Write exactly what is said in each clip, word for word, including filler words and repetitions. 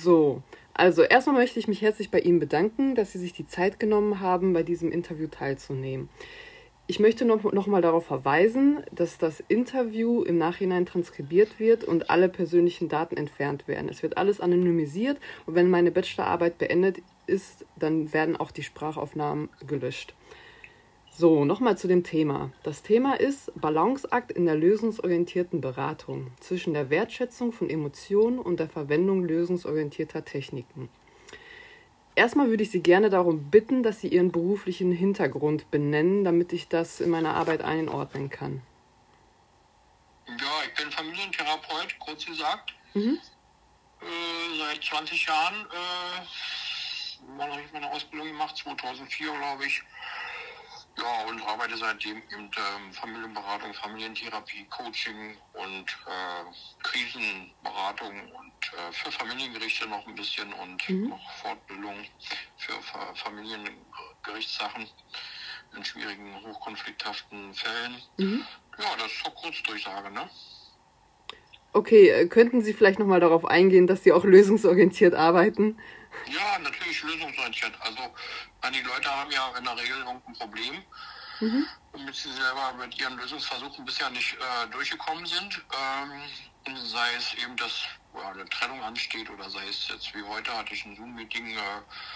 So, also erstmal möchte ich mich herzlich bei Ihnen bedanken, dass Sie sich die Zeit genommen haben, bei diesem Interview teilzunehmen. Ich möchte noch, noch mal darauf verweisen, dass das Interview im Nachhinein transkribiert wird und alle persönlichen Daten entfernt werden. Es wird alles anonymisiert und wenn meine Bachelorarbeit beendet ist, dann werden auch die Sprachaufnahmen gelöscht. So, nochmal zu dem Thema. Das Thema ist Balanceakt in der lösungsorientierten Beratung zwischen der Wertschätzung von Emotionen und der Verwendung lösungsorientierter Techniken. Erstmal würde ich Sie gerne darum bitten, dass Sie Ihren beruflichen Hintergrund benennen, damit ich das in meiner Arbeit einordnen kann. Ja, ich bin Familientherapeut, kurz gesagt. Mhm. Äh, seit zwanzig Jahren. Äh, wann habe ich meine Ausbildung gemacht? zweitausendvier, glaube ich. Ja, und arbeite seitdem in ähm, Familienberatung, Familientherapie, Coaching und äh, Krisenberatung und äh, für Familiengerichte noch ein bisschen und Mhm. noch Fortbildung für Fa- Familiengerichtssachen in schwierigen, hochkonflikthaften Fällen. Mhm. Ja, das ist so Kurzdurchsage, ne? Okay, äh, könnten Sie vielleicht nochmal darauf eingehen, dass Sie auch lösungsorientiert arbeiten? Ja, natürlich lösungsorientiert. Also, meine, die Leute haben ja in der Regel irgendein Problem, Mhm. womit sie selber mit ihren Lösungsversuchen bisher nicht äh, durchgekommen sind. Ähm, sei es eben, dass ja, eine Trennung ansteht oder sei es jetzt wie heute hatte ich ein Zoom-Meeting, äh,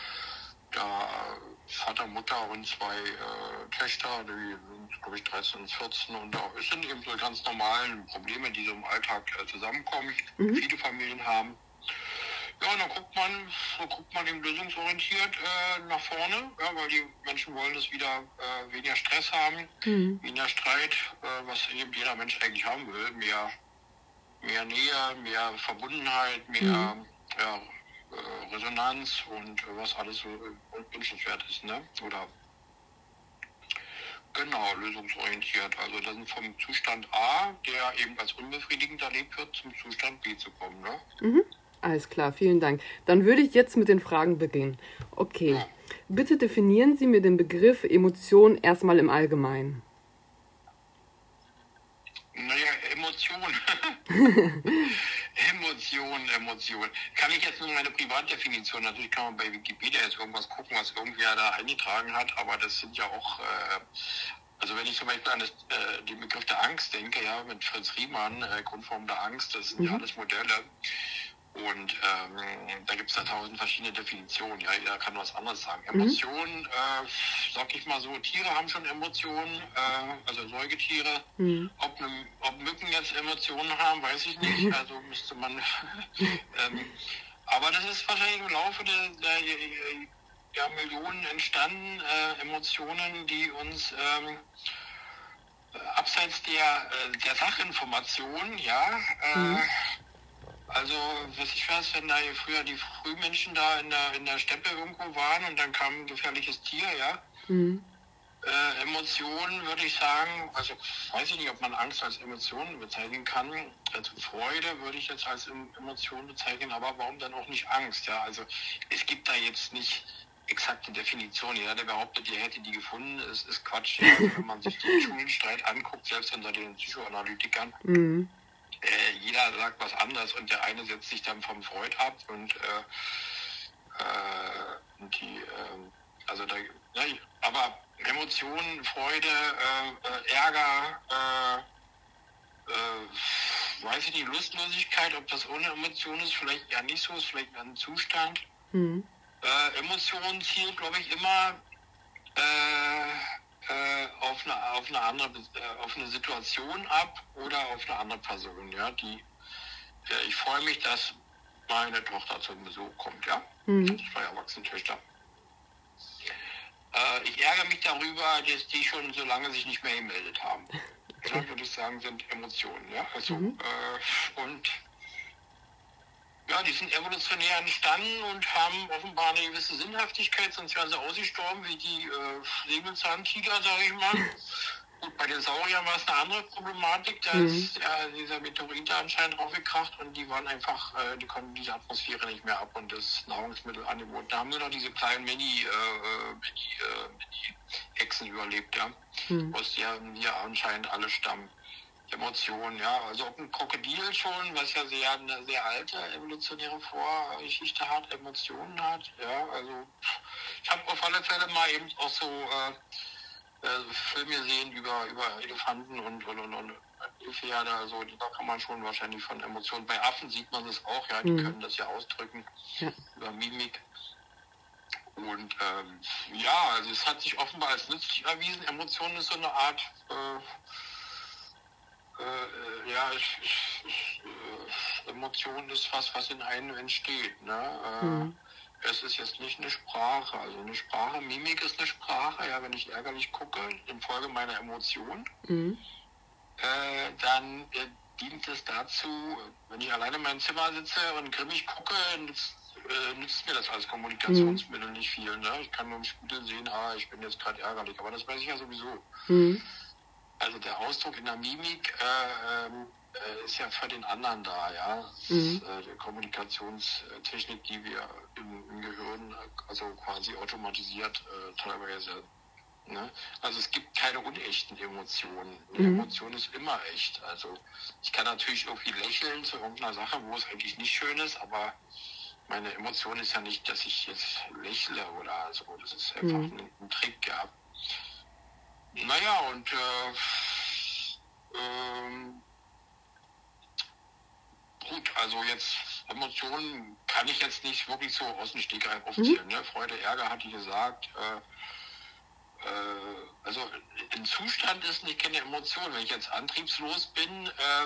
da Vater, Mutter und zwei äh, Töchter, die sind glaube ich dreizehn und vierzehn und da es sind eben so ganz normalen Probleme, die so im Alltag äh, zusammenkommen, Mhm. viele Familien haben. Ja, und dann guckt man, dann guckt man eben lösungsorientiert äh, nach vorne, ja, weil die Menschen wollen das wieder äh, weniger Stress haben, Mhm. weniger Streit, äh, was eben jeder Mensch eigentlich haben will, mehr, mehr Nähe, mehr Verbundenheit, mehr Mhm. ja, äh, Resonanz und äh, was alles so äh, wünschenswert ist, ne? Oder genau, lösungsorientiert. Also das ist vom Zustand A, der eben als unbefriedigend erlebt wird, zum Zustand B zu kommen, ne? Mhm. Alles klar, vielen Dank. Dann würde ich jetzt mit den Fragen beginnen. Okay, Ja. bitte definieren Sie mir den Begriff Emotion erstmal im Allgemeinen. Naja, Emotionen. Emotionen, Emotionen. Kann ich jetzt nur meine Privatdefinition, natürlich kann man bei Wikipedia jetzt irgendwas gucken, was irgendwer da eingetragen hat, aber das sind ja auch, äh, also wenn ich zum Beispiel an das, äh, den Begriff der Angst denke, ja, mit Fritz Riemann, äh, Grundform der Angst, das sind ja Mhm. alles Modelle. Und ähm, da gibt es ja tausend verschiedene Definitionen. Ja, jeder kann was anderes sagen. Mhm. Emotionen, äh, sag ich mal so, Tiere haben schon Emotionen, äh, also Säugetiere. Mhm. Ob, ne, ob Mücken jetzt Emotionen haben, weiß ich nicht. Also müsste man. ähm, aber das ist wahrscheinlich im Laufe der, der, der Millionen entstanden, äh, Emotionen, die uns ähm, abseits der, äh, der Sachinformation, ja, äh, Mhm. also, was ich weiß, wenn da früher die Frühmenschen da in der, in der Steppe irgendwo waren und dann kam ein gefährliches Tier, ja. Mhm. Äh, Emotionen würde ich sagen, also weiß ich nicht, ob man Angst als Emotion bezeichnen kann. Also Freude würde ich jetzt als Emotion bezeichnen, aber warum dann auch nicht Angst, ja. Also es gibt da jetzt nicht exakte Definition. Jeder, der behauptet, ihr hättet die gefunden, ist, ist Quatsch. Ja. Also wenn man sich den Schulenstreit anguckt, selbst unter den Psychoanalytikern, Mhm. Äh, jeder sagt was anderes und der eine setzt sich dann vom Freud ab und, äh, äh, und die, äh, also da, ja, aber Emotionen, Freude, äh, äh, Ärger, äh, äh, weiß ich nicht, Lustlosigkeit, ob das ohne Emotion ist, vielleicht eher nicht so, ist vielleicht ein Zustand. Mhm. Äh, Emotionen zielt, glaube ich, immer äh, äh, auf eine, auf eine andere, äh, auf eine Situation ab oder auf eine andere Person, ja, die, äh, ich freue mich, dass meine Tochter zum Besuch kommt, ja, Mhm. zwei erwachsene Töchter. Äh, ich ärgere mich darüber, dass die schon so lange sich nicht mehr gemeldet haben. Okay. Ja, würde ich sagen, sind Emotionen, ja, also, Mhm. äh, und ja, die sind evolutionär entstanden und haben offenbar eine gewisse Sinnhaftigkeit, sonst wären sie ausgestorben wie die äh, Säbelzahntiger, sage ich mal. Gut, bei den Sauriern war es eine andere Problematik, da Mhm. ist ja dieser Meteorit anscheinend draufgekracht und die waren einfach, äh, die konnten diese Atmosphäre nicht mehr ab und das Nahrungsmittelangebot. Da haben nur noch diese kleinen Mini, äh, Mini, äh, Mini-Echsen überlebt, ja, Mhm. aus deren wir anscheinend alle stammen. Emotionen, ja. Also ob ein Krokodil schon, was ja sehr eine sehr alte evolutionäre Vorgeschichte hat, Emotionen hat, ja. Also ich habe auf alle Fälle mal eben auch so äh, äh, Filme gesehen über, über Elefanten und, und, und, und Pferde, also da kann man schon wahrscheinlich von Emotionen. Bei Affen sieht man das auch, ja, die mhm. können das ja ausdrücken ja. über Mimik. Und ähm, ja, also es hat sich offenbar als nützlich erwiesen. Emotionen ist so eine Art, äh, äh, ja, ich, ich, ich, äh, Emotion ist was, was in einem entsteht. Ne? Äh, mhm. Es ist jetzt nicht eine Sprache. Also eine Sprache, Mimik ist eine Sprache. Ja, wenn ich ärgerlich gucke, infolge meiner Emotion, mhm. äh, dann äh, dient es dazu, wenn ich alleine in meinem Zimmer sitze und grimmig gucke, nützt, äh, nützt mir das als Kommunikationsmittel mhm. nicht viel. Ne? Ich kann nur im Spiegel sehen, ah, ich bin jetzt gerade ärgerlich, aber das weiß ich ja sowieso. Mhm. Also der Ausdruck in der Mimik äh, äh, ist ja für den anderen da, ja. Das mhm. ist äh, die Kommunikationstechnik, die wir im, im Gehirn also quasi automatisiert äh, teilweise. Ne? Also es gibt keine unechten Emotionen. Eine mhm. Emotion ist immer echt. Also ich kann natürlich irgendwie lächeln zu irgendeiner Sache, wo es eigentlich nicht schön ist, aber meine Emotion ist ja nicht, dass ich jetzt lächle oder so. Das ist einfach mhm. ein, ein Trick, ja. Naja, und äh, ähm, gut, also jetzt Emotionen kann ich jetzt nicht wirklich so aus dem Stegreif aufzählen. Mhm. Ne? Freude, Ärger, hatte ich gesagt. Äh, äh, also ein Zustand ist nicht keine Emotion. Wenn ich jetzt antriebslos bin, äh,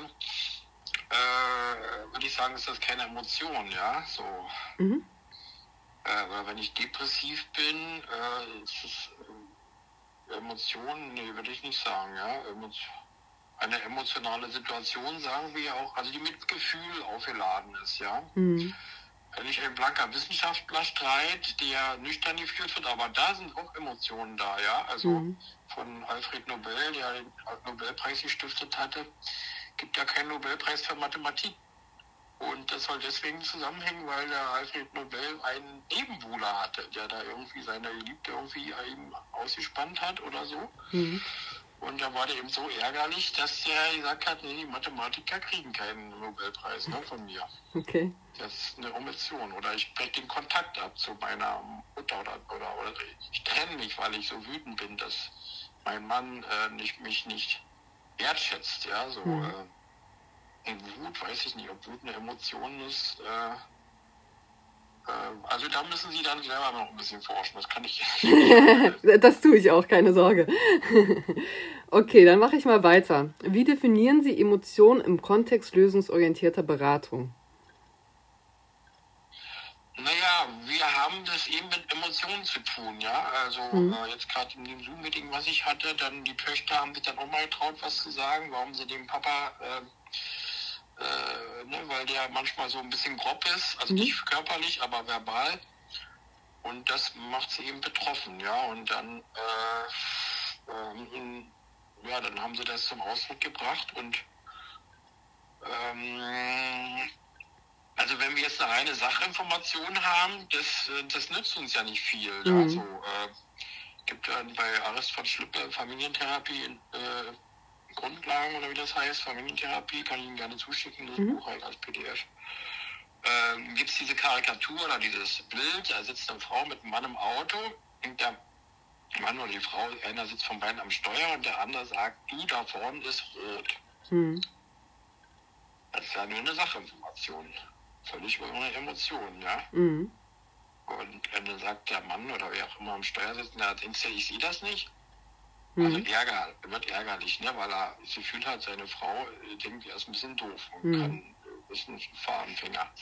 äh, würde ich sagen, ist das keine Emotion, ja. So. Mhm. Äh, oder wenn ich depressiv bin, äh, ist es äh, Emotionen, nee, würde ich nicht sagen, ja. Eine emotionale Situation, sagen wir auch, also die mit Gefühl aufgeladen ist, ja. Mhm. Nicht ein blanker Wissenschaftlerstreit, der nüchtern geführt wird, aber da sind auch Emotionen da, ja. Also mhm. von Alfred Nobel, der den Nobelpreis gestiftet hatte, gibt ja keinen Nobelpreis für Mathematik. Und das soll deswegen zusammenhängen, weil der Alfred Nobel einen Nebenbuhler hatte, der da irgendwie seine Geliebte irgendwie eben ausgespannt hat oder so. Mhm. Und da war der eben so ärgerlich, dass der gesagt hat, nee, die Mathematiker kriegen keinen Nobelpreis, ne, von mir. Okay. Das ist eine Emotion. Oder ich breche den Kontakt ab zu meiner Mutter oder, oder, oder ich trenne mich, weil ich so wütend bin, dass mein Mann äh, nicht, mich nicht wertschätzt, ja, so. Mhm. Äh, Wut, weiß ich nicht, ob Wut eine Emotion ist. Äh, äh, also da müssen Sie dann selber noch ein bisschen forschen. Das kann ich nicht. Das tue ich auch, keine Sorge. Okay, dann mache ich mal weiter. Wie definieren Sie Emotionen im Kontext lösungsorientierter Beratung? Naja, wir haben das eben mit Emotionen zu tun, ja. Also mhm. äh, jetzt gerade in dem Zoom-Meeting, was ich hatte, dann die Töchter haben sich dann auch mal getraut, was zu sagen, warum sie dem Papa... Äh, Äh, ne, weil der manchmal so ein bisschen grob ist, also mhm. nicht körperlich, aber verbal. Und das macht sie eben betroffen, ja. Und dann, äh, ähm, ja, dann haben sie das zum Ausdruck gebracht. Und ähm, also wenn wir jetzt eine reine Sachinformation haben, das, das nützt uns ja nicht viel. Mhm. Ja. Also äh, gibt ja bei Arist von Schlüppe Familientherapie äh, Grundlagen oder wie das heißt, Familientherapie, kann ich Ihnen gerne zuschicken, das mhm. Buch halt als P D F. Ähm, gibt es diese Karikatur oder dieses Bild, da sitzt eine Frau mit einem Mann im Auto und der Mann oder die Frau, einer sitzt von beiden am Steuer und der andere sagt, du, da vorne ist rot. Mhm. Das ist ja nur eine Sachinformation, völlig ohne Emotionen, ja. Mhm. Und dann sagt der Mann oder wer auch immer am Steuer sitzt, na, denkst du, ich sehe das nicht? Also Ärger, wird ärgerlich, ne, weil er das Gefühl hat, seine Frau denkt, er ist ein bisschen doof und mhm. kann, ist ein Fahrenfänger.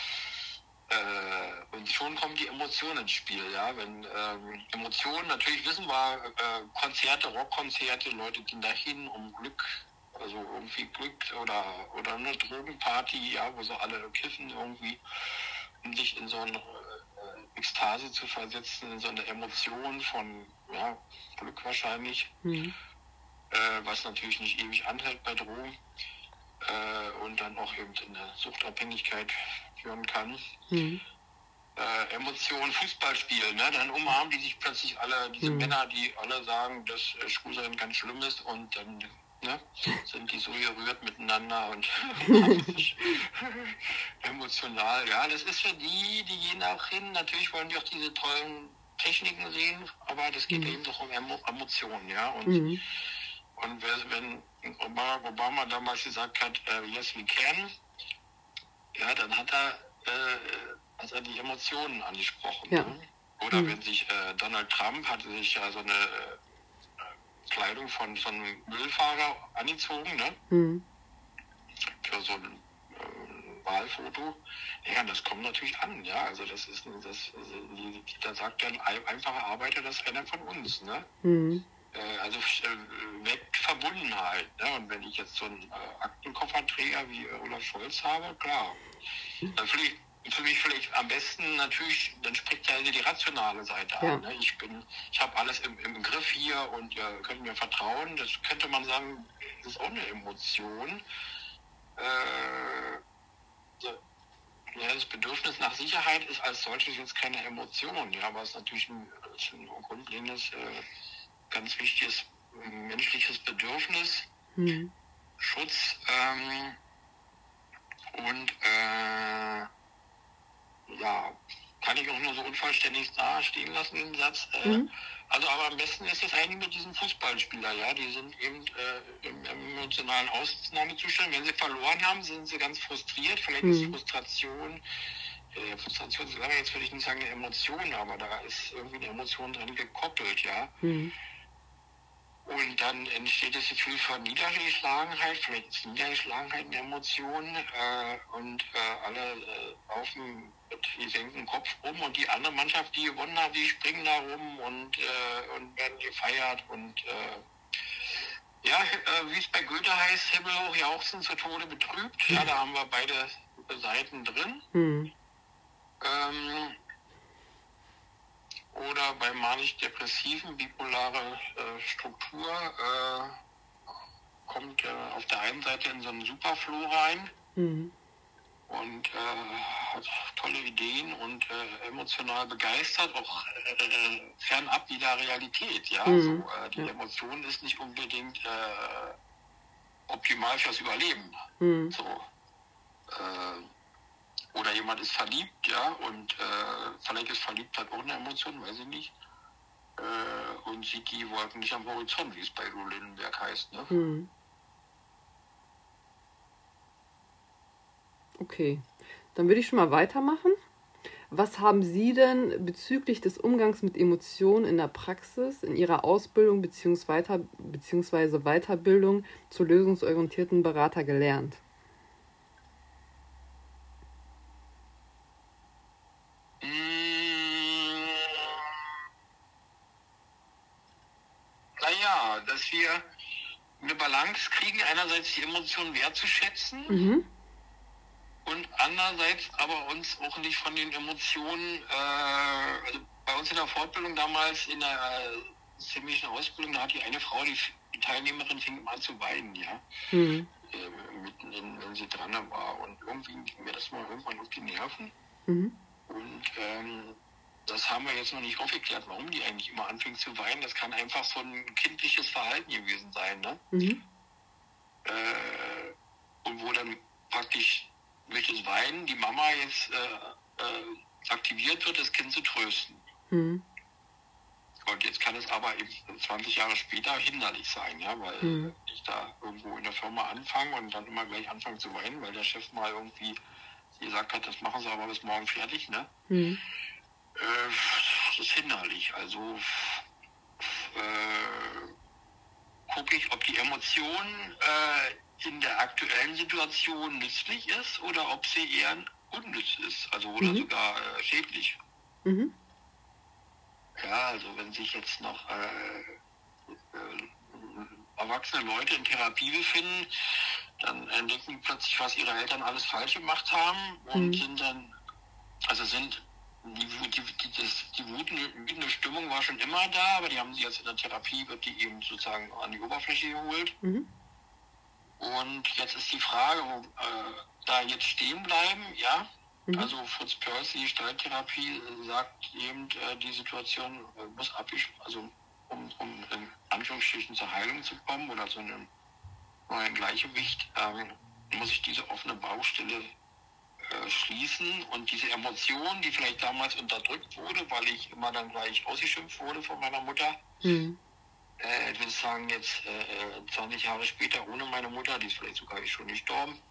Äh, und schon kommen die Emotionen ins Spiel, ja, wenn ähm, Emotionen, natürlich wissen wir, äh, Konzerte, Rockkonzerte, Leute gehen dahin um Glück, also irgendwie Glück oder, oder eine Drogenparty, ja, wo sie alle kiffen irgendwie, um sich in so eine Ekstase zu versetzen, in so eine Emotion von, ja, Glück wahrscheinlich, mhm. äh, was natürlich nicht ewig anhält bei Drogen äh, und dann auch eben in eine Suchtabhängigkeit führen kann. Mhm. Äh, Emotionen, Fußballspiel, ne? Dann umarmen die sich plötzlich alle, diese mhm. Männer, die alle sagen, dass äh, Schwulsein ganz schlimm ist und dann ne? Sind die so gerührt miteinander und haben sich emotional. Ja, das ist für die, die gehen auch hin. Natürlich wollen die auch diese tollen Techniken sehen, aber das geht Mhm. eben doch um Emo Emotionen, ja. Und, Mhm. und wenn Obama, Obama damals gesagt hat, äh, yes we can, ja, dann hat er, äh, hat er die Emotionen angesprochen. Ja. Ne? Oder Mhm. wenn sich äh, Donald Trump hatte sich ja so eine äh, Kleidung von so einem Müllfahrer angezogen, ne? Mhm. Für so ein äh, Wahlfoto. Ja, das kommt natürlich an, ja. Also das ist das, also, da sagt dann ein einfacher Arbeiter, das ist einer von uns, ne? Mhm. Äh, also äh, weckt Verbundenheit, ne? Und wenn ich jetzt so einen äh, Aktenkofferträger wie äh, Olaf Scholz habe, klar. Dann für mich, für mich vielleicht am besten natürlich, dann spricht ja die rationale Seite Ja. an. Ne? Ich bin, ich habe alles im, im Griff hier und ihr könnt mir vertrauen. Das könnte man sagen, das ist auch eine Emotion. Äh, so, ja, das Bedürfnis nach Sicherheit ist als solches jetzt keine Emotion, ja, aber es ist natürlich ein, ein grundlegendes, äh, ganz wichtiges äh, menschliches Bedürfnis. Mhm. Schutz ähm, und äh, ja, kann ich auch nur so unvollständig da stehen lassen, den Satz. Äh, Mhm. also aber am besten ist es eigentlich mit diesen Fußballspielern, ja, die sind eben äh, im, im emotionalen Ausnahmezustand. Wenn sie verloren haben, sind sie ganz frustriert. Vielleicht ist Mhm. Frustration, äh, Frustration ist lange, jetzt würde ich nicht sagen eine Emotion, aber da ist irgendwie eine Emotion dran gekoppelt, ja. Mhm. Und dann entsteht das Gefühl von Niedergeschlagenheit, vielleicht ist Niedergeschlagenheit eine Emotion äh, und äh, alle äh, laufen mit gesenktem Kopf rum und die andere Mannschaft, die gewonnen hat, die springen da rum und, äh, und werden gefeiert und äh, ja, äh, wie es bei Goethe heißt, himmelhoch jauchzen, zu Tode betrübt. Ja, da haben wir beide Seiten drin. Mhm. Ähm, oder bei manisch-depressiven, bipolare äh, Struktur äh, kommt äh, auf der einen Seite in so einen Superflow rein Mhm. und äh, hat tolle Ideen und äh, emotional begeistert, auch äh, fernab jeder Realität. Ja, Mhm. so, äh, die Ja. Emotion ist nicht unbedingt äh, optimal fürs Überleben. Mhm. So, äh, oder jemand ist verliebt, ja, und äh, vielleicht ist Verliebtheit auch eine Emotion, weiß ich nicht. Äh, und sieht die Wolken nicht am Horizont, wie es bei Udo Lindenberg heißt. Ne? Mhm. Okay, dann würde ich schon mal weitermachen. Was haben Sie denn bezüglich des Umgangs mit Emotionen in der Praxis, in Ihrer Ausbildung bzw. beziehungsweise Weiterbildung zur lösungsorientierten Berater gelernt? Naja, dass wir eine Balance kriegen, einerseits die Emotionen wertzuschätzen Mhm. und andererseits aber uns auch nicht von den Emotionen, äh, also bei uns in der Fortbildung damals, in der äh, chemischen Ausbildung, da hat die eine Frau, die, die Teilnehmerin fing an zu weinen, ja, Mhm. äh, mitten in, wenn sie dran war und irgendwie ging mir das mal irgendwann auf die Nerven Mhm. und ähm, das haben wir jetzt noch nicht aufgeklärt, warum die eigentlich immer anfängt zu weinen. Das kann einfach so ein kindliches Verhalten gewesen sein, ne? Mhm. Äh, und wo dann praktisch durch das Weinen die Mama jetzt äh, äh, aktiviert wird, das Kind zu trösten. Mhm. Und jetzt kann es aber eben zwanzig Jahre später hinderlich sein, ja, weil Mhm. ich da irgendwo in der Firma anfange und dann immer gleich anfange zu weinen, weil der Chef mal irgendwie gesagt hat, das machen sie aber bis morgen fertig, ne? Mhm. Äh, das ist hinderlich. Also äh, gucke ich, ob die Emotion äh, in der aktuellen Situation nützlich ist oder ob sie eher unnütz ist, also oder Mhm. sogar äh, schädlich. Mhm. Ja, also wenn sich jetzt noch äh, äh, erwachsene Leute in Therapie befinden, dann entdecken die plötzlich, was ihre Eltern alles falsch gemacht haben und Mhm. sind dann, also sind die, die, die, das, die wütende, wütende Stimmung war schon immer da, aber die haben sie jetzt in der Therapie, wird die eben sozusagen an die Oberfläche geholt. Mhm. Und jetzt ist die Frage, wo, äh, da jetzt stehen bleiben, ja. Mhm. Also Fritz Perls, die Gestalttherapie, äh, sagt eben, äh, die Situation äh, muss abgesch... also um, um in Anführungsstrichen zur Heilung zu kommen oder zu einem mein Gleichgewicht, ähm, muss ich diese offene Baustelle äh, schließen und diese Emotion, die vielleicht damals unterdrückt wurde, weil ich immer dann gleich ausgeschimpft wurde von meiner Mutter, Mhm. äh, ich will sagen jetzt äh, zwanzig Jahre später ohne meine Mutter, die ist vielleicht sogar schon gestorben,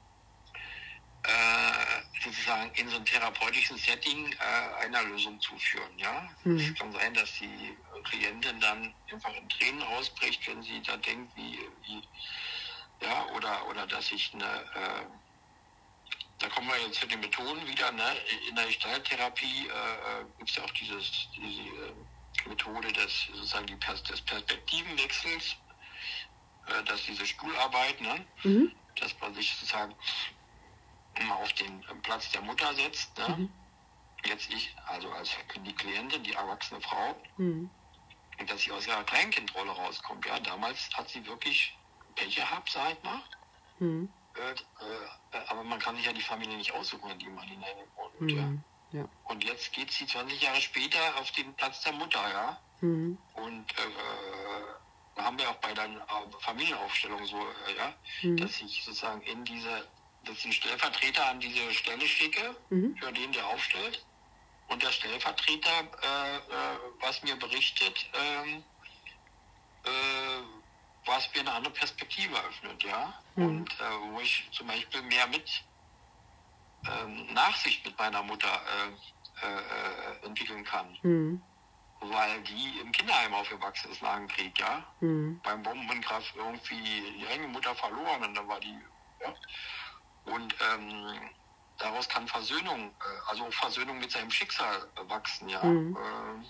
äh, sozusagen in so einem therapeutischen Setting äh, einer Lösung zuführen. Ja? Mhm. Es kann sein, dass die Klientin dann einfach in Tränen ausbricht, wenn sie da denkt, wie, wie ja, oder, oder dass ich eine, äh, da kommen wir jetzt zu den Methoden wieder, ne? In der Gestalttherapie äh, gibt es ja auch dieses, diese äh, Methode des, sozusagen die Pers des Perspektivenwechsels, äh, dass diese Stuhlarbeit, ne? Mhm. Dass man sich sozusagen mal auf den Platz der Mutter setzt, ne? Mhm. Jetzt ich, also als die Klientin, die erwachsene Frau, Mhm. und dass sie aus ihrer Kleinkindrolle rauskommt. Ja, damals hat sie wirklich Pech gehabt, sag ich mal. Mhm. Äh, äh, aber man kann sich ja die Familie nicht aussuchen, in die man hineingeboren wird. Mhm. Ja. Ja. Und jetzt geht sie zwanzig Jahre später auf den Platz der Mutter, ja. Mhm. Und äh, da haben wir auch bei der Familienaufstellung so, äh, ja, Mhm. dass ich sozusagen in diese, dass ich den Stellvertreter an diese Stelle schicke, Mhm. für den der aufstellt. Und der Stellvertreter, äh, äh, was mir berichtet, ähm, äh, was mir eine andere Perspektive öffnet, ja. Mhm. Und äh, wo ich zum Beispiel mehr mit ähm, Nachsicht mit meiner Mutter äh, äh, entwickeln kann. Mhm. Weil die im Kinderheim aufgewachsen ist nach dem Krieg, ja. Mhm. Beim Bombenangriff irgendwie die eigene Mutter verloren und dann war die, ja. Und ähm, daraus kann Versöhnung, äh, also Versöhnung mit seinem Schicksal äh, wachsen, ja. Mhm. Ähm,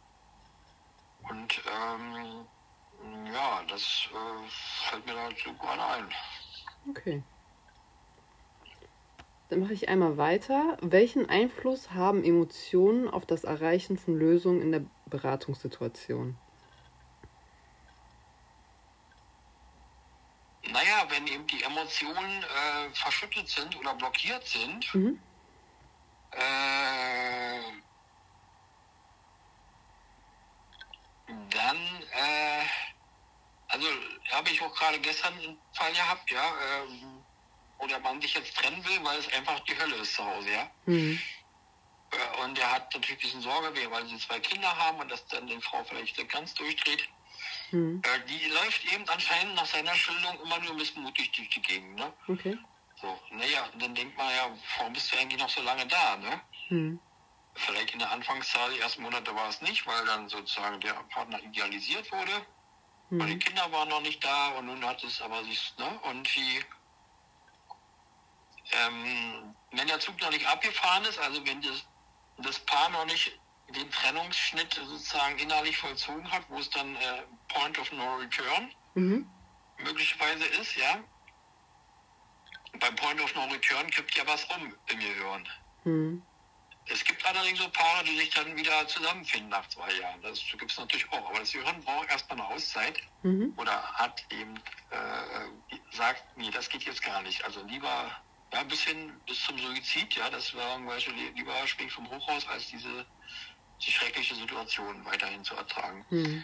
und ähm, ja, das äh, fällt mir dazu gerade ein. Okay. Dann mache ich einmal weiter. Welchen Einfluss haben Emotionen auf das Erreichen von Lösungen in der Beratungssituation? Naja, wenn eben die Emotionen äh, verschüttet sind oder blockiert sind, Mhm. äh, dann, äh, also habe ich auch gerade gestern einen Fall gehabt, ja, ähm, wo der Mann sich jetzt trennen will, weil es einfach die Hölle ist zu Hause, ja. Mhm. Äh, und er hat natürlich ein bisschen Sorge, weil sie zwei Kinder haben und dass dann die Frau vielleicht nicht ganz durchdreht. Mhm. Äh, die läuft eben anscheinend nach seiner Schilderung immer nur missmutig durch die Gegend, ne? Okay. So, naja, dann denkt man ja, warum bist du eigentlich noch so lange da, ne? Mhm. Vielleicht in der Anfangszeit, die ersten Monate war es nicht, weil dann sozusagen der Partner idealisiert wurde. Und die Mhm. Kinder waren noch nicht da und nun hat es aber sich, ne? Und die, ähm, wenn der Zug noch nicht abgefahren ist, also wenn das, das Paar noch nicht den Trennungsschnitt sozusagen innerlich vollzogen hat, wo es dann äh, Point of No Return Mhm. möglicherweise ist, ja. Beim Point of No Return kippt ja was um im Gehirn. Mhm. Es gibt allerdings so Paare, die sich dann wieder zusammenfinden nach zwei Jahren. Das gibt es natürlich auch. Aber das Gehirn braucht erstmal eine Auszeit Mhm. oder hat eben äh, sagt, nee, das geht jetzt gar nicht. Also lieber, ja, bis hin bis zum Suizid, ja, das war zum Beispiel lieber springt vom Hochhaus, als diese die schreckliche Situation weiterhin zu ertragen. Mhm.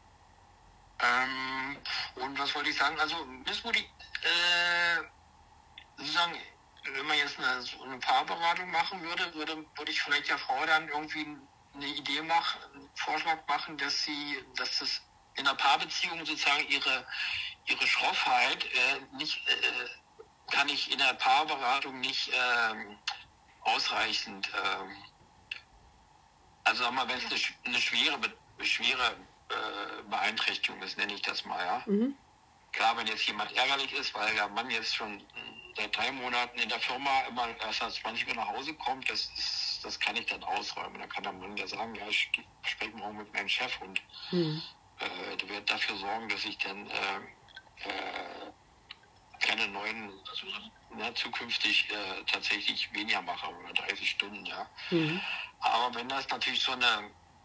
Ähm, und was wollte ich sagen? Also Missmutig, äh, sozusagen, wenn man jetzt eine, so eine Paarberatung machen würde, würde, würde ich vielleicht der Frau dann irgendwie eine Idee machen, einen Vorschlag machen, dass sie, dass das in einer Paarbeziehung sozusagen ihre, ihre Schroffheit äh, nicht, äh, kann ich in der Paarberatung nicht ähm, ausreichend, ähm, also sag mal, wenn es eine, eine schwere, schwere äh, Beeinträchtigung ist, nenne ich das mal, ja. Mhm. Klar, wenn jetzt jemand ärgerlich ist, weil der Mann jetzt schon seit drei Monaten in der Firma immer erst als zwanzig Uhr nach Hause kommt, das, ist, das kann ich dann ausräumen. Dann kann der Mann ja sagen, ja, ich spreche morgen mit meinem Chef und Mhm. äh, der wird dafür sorgen, dass ich dann äh, äh, keine neuen, also ne, zukünftig äh, tatsächlich weniger mache, oder dreißig Stunden, ja. Mhm. Aber wenn das natürlich so eine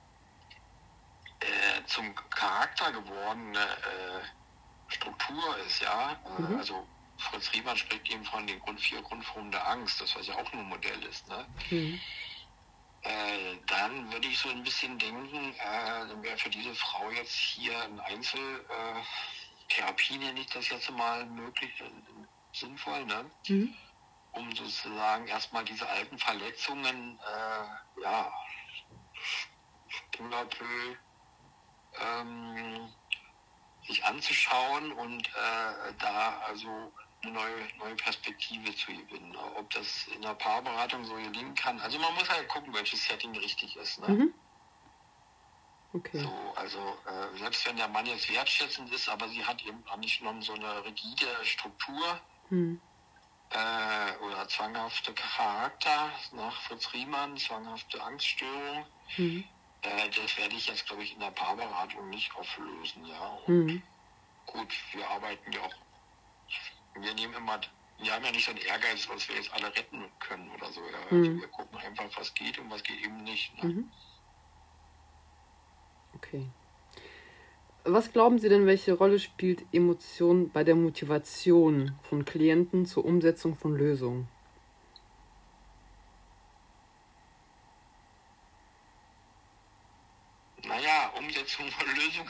äh, zum Charakter gewordene äh, Struktur ist, ja, Mhm. also Fritz Riemann spricht eben von den Grund, vier Grundformen der Angst, das was ja auch nur ein Modell ist, ne? Mhm. Äh, dann würde ich so ein bisschen denken, äh, dann wäre für diese Frau jetzt hier ein Einzel, äh, Therapie, nenne ich das jetzt mal, möglich, äh, sinnvoll, ne? Mhm. Um sozusagen erstmal diese alten Verletzungen, äh, ja, peu à peu, ähm, sich anzuschauen und äh, da also eine neue, neue Perspektive zu gewinnen. Ob das in der Paarberatung so gelingen kann. Also man muss halt gucken, welches Setting richtig ist. Ne? Mhm. Okay. So, also äh, selbst wenn der Mann jetzt wertschätzend ist, aber sie hat eben auch nicht noch so eine rigide Struktur Mhm. äh, oder zwanghafte Charakter nach Fritz Riemann, zwanghafte Angststörung. Mhm. Äh, das werde ich jetzt, glaube ich, in der Paarberatung nicht auflösen. Ja. Und Mhm. gut, wir arbeiten ja auch, wir nehmen immer, wir haben ja nicht so einen Ehrgeiz, was wir jetzt alle retten können oder so. Ja. Also Mhm. wir gucken einfach, was geht und was geht eben nicht. Ne? Mhm. Okay. Was glauben Sie denn, welche Rolle spielt Emotion bei der Motivation von Klienten zur Umsetzung von Lösungen? Naja, Umsetzung von Lösungen.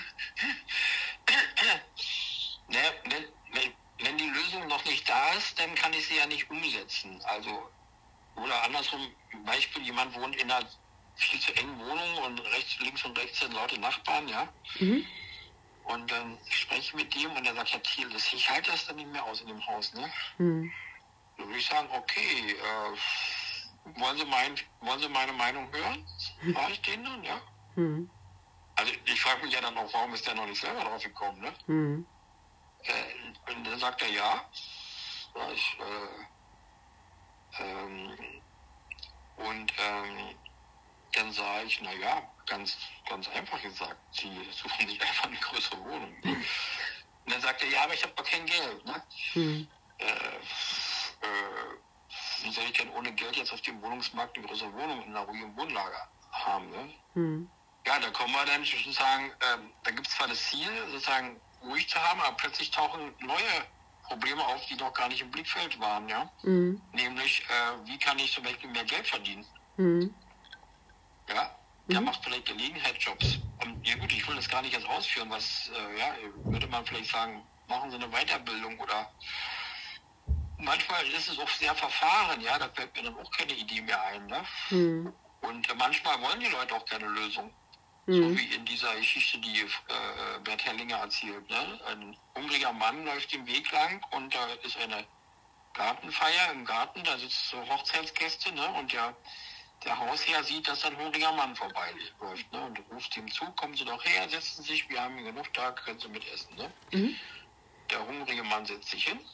ne, wenn, wenn, wenn die Lösung noch nicht da ist, dann kann ich sie ja nicht umsetzen. Also, oder andersrum, Beispiel, jemand wohnt in einer viel zu engen Wohnung und rechts, links und rechts sind laute Nachbarn, ja. Mhm. Und dann spreche ich mit dem und er sagt, Herr Thiel, das, ich halte das dann nicht mehr aus in dem Haus, ne? Mhm. Dann würde ich sagen, okay, äh, wollen, Sie mein, wollen Sie meine Meinung hören? Frage ich den dann, ja. Mhm. Also ich frage mich ja dann auch, warum ist der noch nicht selber drauf gekommen, ne? Mhm. Äh, und dann sagt er ja. Ja, ich, äh, ähm, und ähm, dann sage ich, naja, ganz, ganz einfach gesagt, Sie suchen sich einfach eine größere Wohnung. Und dann sagt er, ja, aber ich habe doch kein Geld. Ne? Mhm. Äh, äh, wie soll ich denn ohne Geld jetzt auf dem Wohnungsmarkt eine größere Wohnung in einer ruhigen Wohnlage haben? Ne? Mhm. Ja, da kommen wir dann sozusagen, ähm, da gibt es zwar das Ziel, sozusagen ruhig zu haben, aber plötzlich tauchen neue Probleme auf, die noch gar nicht im Blickfeld waren, ja. Mhm. Nämlich, äh, wie kann ich zum Beispiel mehr Geld verdienen? Mhm. Ja, der Mhm. macht vielleicht Gelegenheitsjobs. Und ja gut, ich will das gar nicht jetzt ausführen, was, äh, ja, würde man vielleicht sagen, machen Sie eine Weiterbildung oder manchmal ist es auch sehr verfahren, ja, da fällt mir dann auch keine Idee mehr ein, ne? Mhm. Und äh, manchmal wollen die Leute auch keine Lösung. So Mhm. wie in dieser Geschichte, die äh, Bert Hellinger erzählt. Ne? Ein hungriger Mann läuft den Weg lang und da ist eine Gartenfeier im Garten, da sitzen so Hochzeitsgäste, ne? Und der, der Hausherr sieht, dass ein hungriger Mann vorbeiläuft, ne? Und ruft ihm zu, kommen Sie doch her, setzen Sie sich, wir haben hier genug da, können Sie mitessen. Ne? Mhm. Der hungrige Mann setzt sich hin,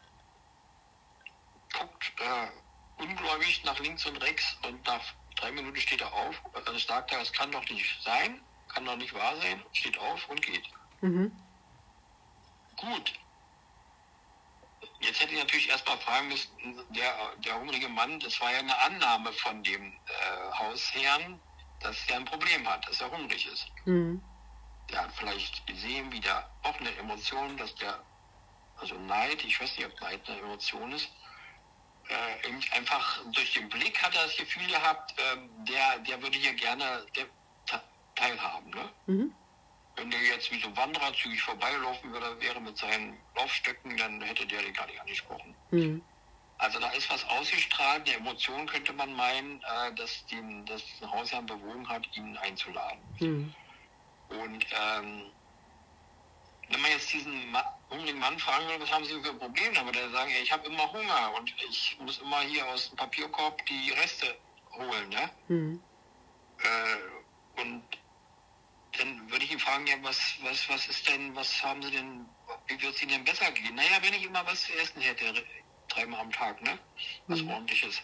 guckt äh, ungläubig nach links und rechts und nach drei Minuten steht er auf. Also sagt er, es kann doch nicht sein, kann doch nicht wahr sein, steht auf und geht. Mhm. Gut. Jetzt hätte ich natürlich erstmal fragen müssen, der, der hungrige Mann, das war ja eine Annahme von dem äh, Hausherrn, dass er ein Problem hat, dass er hungrig ist. Mhm. Der hat vielleicht gesehen, wieder auch eine Emotion, dass der, also Neid, ich weiß nicht, ob Neid eine Emotion ist, äh, eben einfach durch den Blick hat er das Gefühl gehabt, äh, der, der würde hier gerne der, teilhaben. Ne? Mhm. Wenn der jetzt wie so ein Wanderer zügig vorbeilaufen würde, wäre mit seinen Laufstöcken, dann hätte der den gar nicht angesprochen. Mhm. Also da ist was ausgestrahlt, eine Emotion könnte man meinen, äh, dass den, das Hausherrn bewogen hat, ihn einzuladen. Mhm. Und ähm, wenn man jetzt diesen Ma- hungrigen Mann fragen will, was haben Sie für ein Problem, dann würde er sagen, ja, ich habe immer Hunger und ich muss immer hier aus dem Papierkorb die Reste holen. Ne? Mhm. Äh, und dann würde ich ihn fragen, ja, was, was, was ist denn, was haben Sie denn, wie wird es Ihnen denn besser gehen? Naja, wenn ich immer was zu essen hätte, dreimal am Tag, ne? Was Mhm. ordentliches.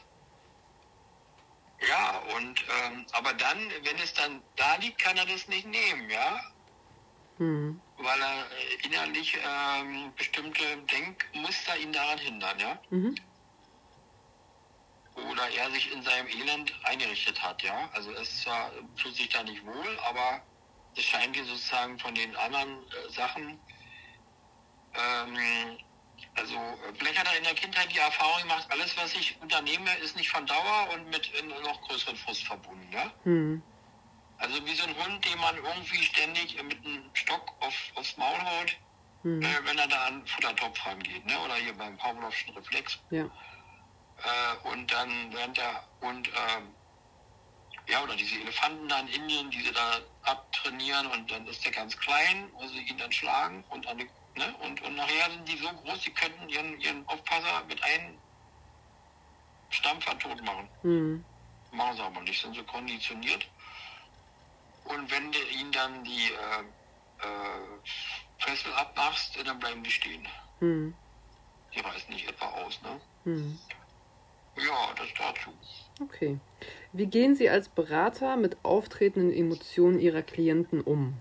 Ja, und ähm, aber dann, wenn es dann da liegt, kann er das nicht nehmen, ja? Mhm. Weil er äh, innerlich ähm, bestimmte Denkmuster ihn daran hindern, ja? Mhm. Oder er sich in seinem Elend eingerichtet hat, ja? Also er ist zwar, fühlt sich da nicht wohl, aber es scheint hier sozusagen von den anderen äh, Sachen, ähm, also äh, vielleicht hat er in der Kindheit die Erfahrung gemacht, alles was ich unternehme, ist nicht von Dauer und mit äh, noch größeren Frust verbunden, ja? Mhm. Also wie so ein Hund, den man irgendwie ständig mit einem Stock auf, aufs Maul haut, Mhm. äh, wenn er da an den Futtertopf rangeht, ne? Oder hier beim Pavlovschen Reflex. Ja. Äh, und dann während der, und ähm, ja, oder diese Elefanten da in Indien, die sie da abtrainieren und dann ist der ganz klein, wo sie ihn dann schlagen und dann, ne? Und, und nachher sind die so groß, die könnten ihren, ihren Aufpasser mit einem Stampfer tot machen. Mhm. Machen sie aber nicht, sind so konditioniert. Und wenn du ihnen dann die äh, äh, Fessel abmachst, dann bleiben die stehen. Mhm. Die reißen nicht etwa aus, ne? Mhm. Ja, das dazu. Okay. Wie gehen Sie als Berater mit auftretenden Emotionen Ihrer Klienten um?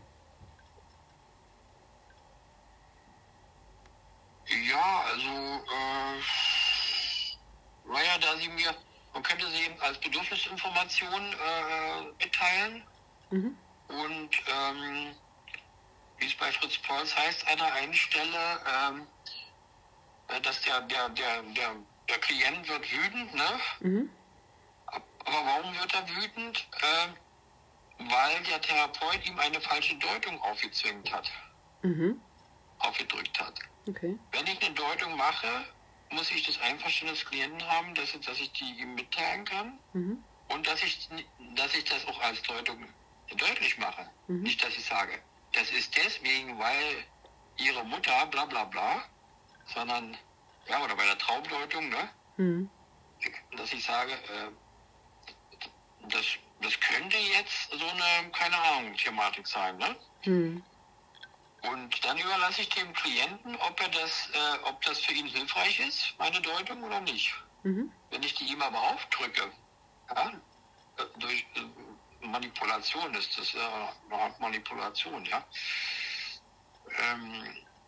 Ja, also, äh, naja, da sie mir, man könnte sie eben als Bedürfnisinformation äh, mitteilen. Mhm. Und ähm, wie es bei Fritz Perls heißt, an der einen Stelle, ähm, äh, dass der, der, der, der, der Klient wird wütend, ne? Mhm. Aber warum wird er wütend? Äh, weil der Therapeut ihm eine falsche Deutung aufgezwängt hat, Mhm. aufgedrückt hat. Okay. Wenn ich eine Deutung mache, muss ich das Einverständnis des Klienten haben, dass, dass ich die ihm mitteilen kann Mhm. und dass ich, dass ich das auch als Deutung deutlich mache. Mhm. Nicht, dass ich sage, das ist deswegen, weil ihre Mutter bla bla bla, sondern, ja, oder bei der Traumdeutung, ne? Mhm. Dass ich sage, äh, das, das könnte jetzt so eine, keine Ahnung, Thematik sein, ne? Mhm. Und dann überlasse ich dem Klienten, ob er das, äh, ob das für ihn hilfreich ist, meine Deutung oder nicht. Mhm. Wenn ich die ihm aber aufdrücke, ja, äh, durch äh, Manipulation ist das ja äh, eine Art Manipulation, ja. Ähm,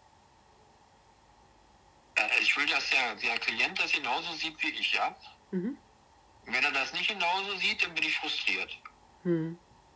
äh, ich will, dass der, der Klient das genauso sieht wie ich, ja. Mhm. Wenn er das nicht genauso sieht, dann bin ich frustriert. Mhm.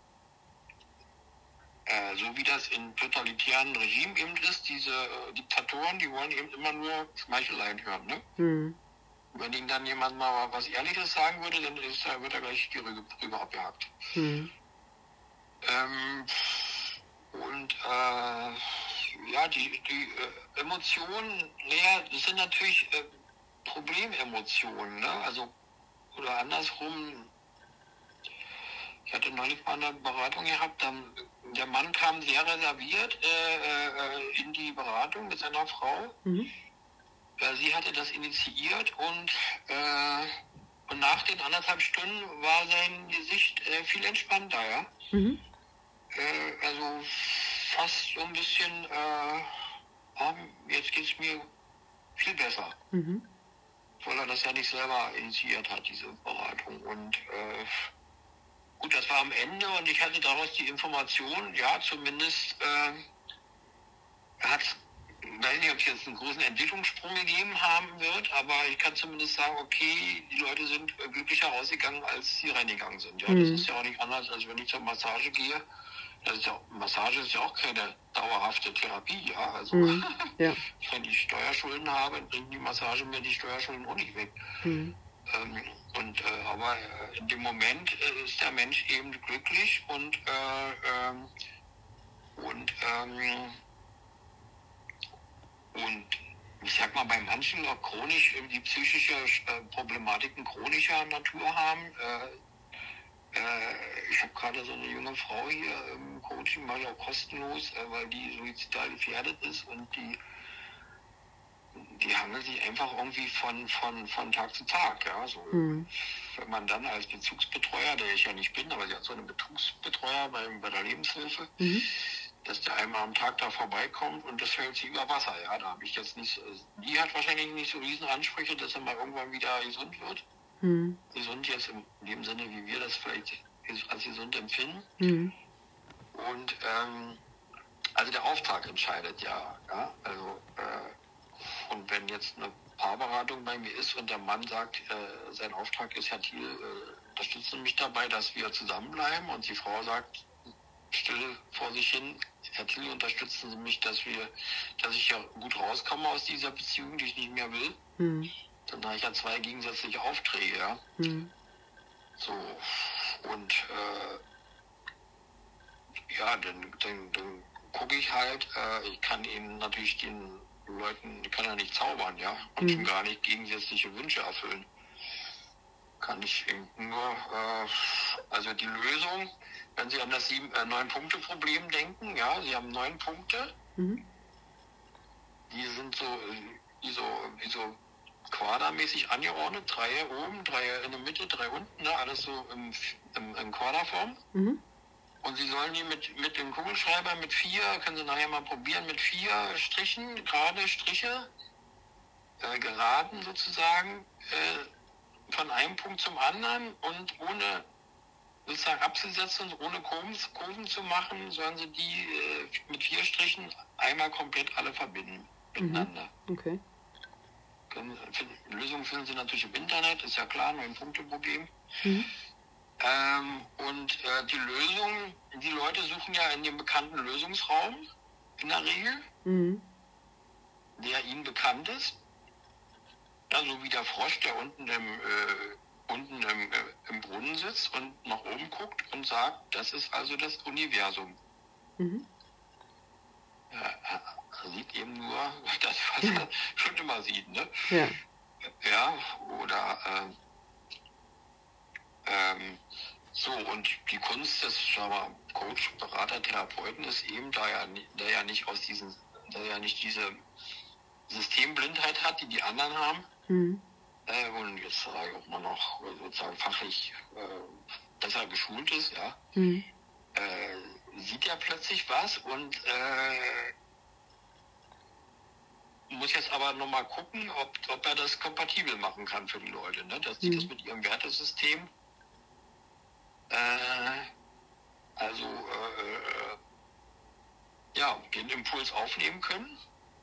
Äh, so wie das in totalitären Regimen eben ist, diese äh, Diktatoren, die wollen eben immer nur Schmeicheleien hören, ne? Mhm. Wenn ihnen dann jemand mal was Ehrliches sagen würde, dann ist, wird er gleich die Rübe, Rübe abgehakt. Mhm. Ähm, und äh, ja, die, die äh, Emotionen, naja, das sind natürlich äh, Problememotionen, ne? Also, oder andersrum, ich hatte neulich mal eine Beratung gehabt, dann, der Mann kam sehr reserviert äh, äh, in die Beratung mit seiner Frau. Mhm. Äh, sie hatte das initiiert und, äh, und nach den anderthalb Stunden war sein Gesicht äh, viel entspannter, ja. Mhm. Äh, also fast so ein bisschen, äh, ah, jetzt geht es mir viel besser. Mhm. Weil er das ja nicht selber initiiert hat, diese Beratung. Und äh, gut, das war am Ende und ich hatte daraus die Information, ja, zumindest äh, hat, ich weiß nicht, ob es jetzt einen großen Entwicklungssprung gegeben haben wird, aber ich kann zumindest sagen, okay, die Leute sind äh, glücklicher rausgegangen, als sie reingegangen sind. Ja, Mhm. das ist ja auch nicht anders, als wenn ich zur Massage gehe. Das ist ja, Massage ist ja auch keine dauerhafte Therapie, ja. Also Mhm. Ja. wenn ich Steuerschulden habe, bringt die Massage mir die Steuerschulden auch nicht weg. Mhm. Ähm, und äh, aber äh, in dem Moment äh, ist der Mensch eben glücklich und äh, ähm, und ähm, und ich sag mal, bei manchen auch chronisch, die psychische äh, Problematiken chronischer Natur haben. Äh, äh, ich habe gerade so eine junge Frau hier im Coaching, mache ich auch kostenlos, äh, weil die suizidal gefährdet ist und die die handelt sich einfach irgendwie von, von, von Tag zu Tag. Ja? So, Mhm. wenn man dann als Bezugsbetreuer, der ich ja nicht bin, aber sie hat so einen Bezugsbetreuer bei, bei der Lebenshilfe, Mhm. dass der einmal am Tag da vorbeikommt und das hält sie über Wasser. Ja, da habe ich jetzt nicht, die hat wahrscheinlich nicht so riesen Ansprüche, dass er mal irgendwann wieder gesund wird. Mhm. Gesund jetzt in dem Sinne, wie wir das vielleicht als gesund empfinden. Mhm. Und ähm, also der Auftrag entscheidet ja. ja? Also äh, und wenn jetzt eine Paarberatung bei mir ist und der Mann sagt, äh, sein Auftrag ist, Herr Thiel, äh, unterstützen Sie mich dabei, dass wir zusammenbleiben, und die Frau sagt still vor sich hin, Herr Thiel, unterstützen Sie mich, dass wir, dass ich ja gut rauskomme aus dieser Beziehung, die ich nicht mehr will. Mhm. Dann habe ich ja zwei gegensätzliche Aufträge, ja. Mhm. So, und äh, ja, dann, dann, dann gucke ich halt, äh, ich kann ihnen natürlich den Leuten, ich kann ja nicht zaubern, ja, und schon Mhm. gar nicht gegensätzliche Wünsche erfüllen. Kann ich eben nur, äh, also die Lösung, wenn Sie an das sieben, äh, neun-Punkte-Problem denken, ja, Sie haben neun Punkte, Mhm. die sind so, äh, wie so, wie so quadermäßig angeordnet, drei oben, drei in der Mitte, drei unten, ne, alles so im, im, in Quaderform. Mhm. Und Sie sollen die mit, mit dem Kugelschreiber mit vier, können Sie nachher mal probieren, mit vier Strichen, gerade Striche, äh, geraden sozusagen, äh, von einem Punkt zum anderen und ohne sozusagen abzusetzen und ohne Kurven, Kurven zu machen, sollen Sie die äh, mit vier Strichen einmal komplett alle verbinden miteinander. Mhm. Okay. Können, finden, Lösungen finden Sie natürlich im Internet, ist ja klar, nur ein Punkteproblem. Mhm. Ähm, und äh, die Lösung, die Leute suchen ja in dem bekannten Lösungsraum, in der Regel, Mhm. der ihnen bekannt ist. Ja, so wie der Frosch, der unten im, äh, unten im, äh, im Brunnen sitzt und nach oben guckt und sagt, das ist also das Universum. Mhm. Ja, er sieht eben nur das, was er schon immer sieht. Ne? Ja. Ja, oder ähm, ähm, so, und die Kunst des, sagen wir, Coach, Berater, Therapeuten ist eben, da er, da er nicht aus diesen, da er nicht diese Systemblindheit hat, die die anderen haben, Mhm. äh, und jetzt sage ich auch mal noch sozusagen fachlich äh, besser geschult ist, ja, Mhm. äh, sieht er plötzlich was und äh, muss jetzt aber nochmal gucken, ob, ob er das kompatibel machen kann für die Leute, ne? Dass die Mhm. das mit ihrem Wertesystem äh, also äh, ja, den Impuls aufnehmen können.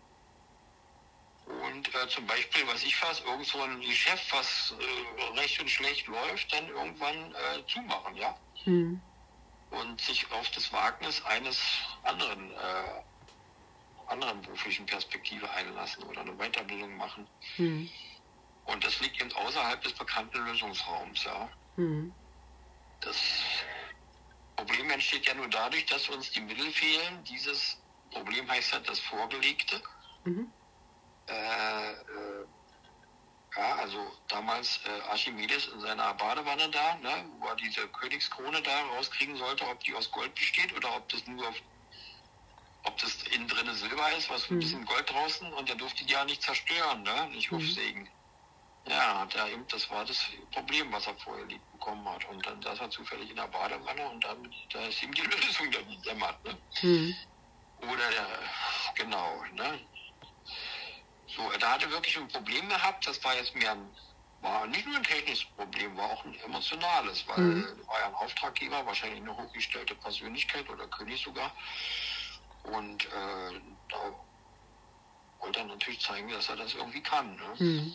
Und äh, zum Beispiel, was ich fasse, irgend so ein Geschäft, was äh, recht und schlecht läuft, dann irgendwann äh, zumachen, ja. Mhm. Und sich auf das Wagnis eines anderen, äh, anderen beruflichen Perspektive einlassen oder eine Weiterbildung machen. Mhm. Und das liegt eben außerhalb des bekannten Lösungsraums, ja. Mhm. Das Problem entsteht ja nur dadurch, dass uns die Mittel fehlen. Dieses Problem heißt ja das Vorgelegte. Mhm. Äh, äh, ja, also damals äh, Archimedes in seiner Badewanne da, ne, wo er diese Königskrone da rauskriegen sollte, ob die aus Gold besteht oder ob das nur auf, ob das innen drinne Silber ist, was ein Mhm. bisschen Gold draußen, und er durfte die ja nicht zerstören, ne, nicht Mhm. aufsägen. Ja, hat er eben, das war das Problem, was er vorher lieb bekommen hat. Und dann saß er zufällig in der Badewanne und dann da ist ihm die Lösung dann gedämmert, ne? Mhm. Oder der, genau, ne? So, da hat er wirklich ein Problem gehabt, das war jetzt mehr ein, war nicht nur ein technisches Problem, war auch ein emotionales, weil Mhm. er war ja ein Auftraggeber, wahrscheinlich eine hochgestellte Persönlichkeit oder König sogar. Und äh, da wollte er natürlich zeigen, dass er das irgendwie kann. Ne? Mhm.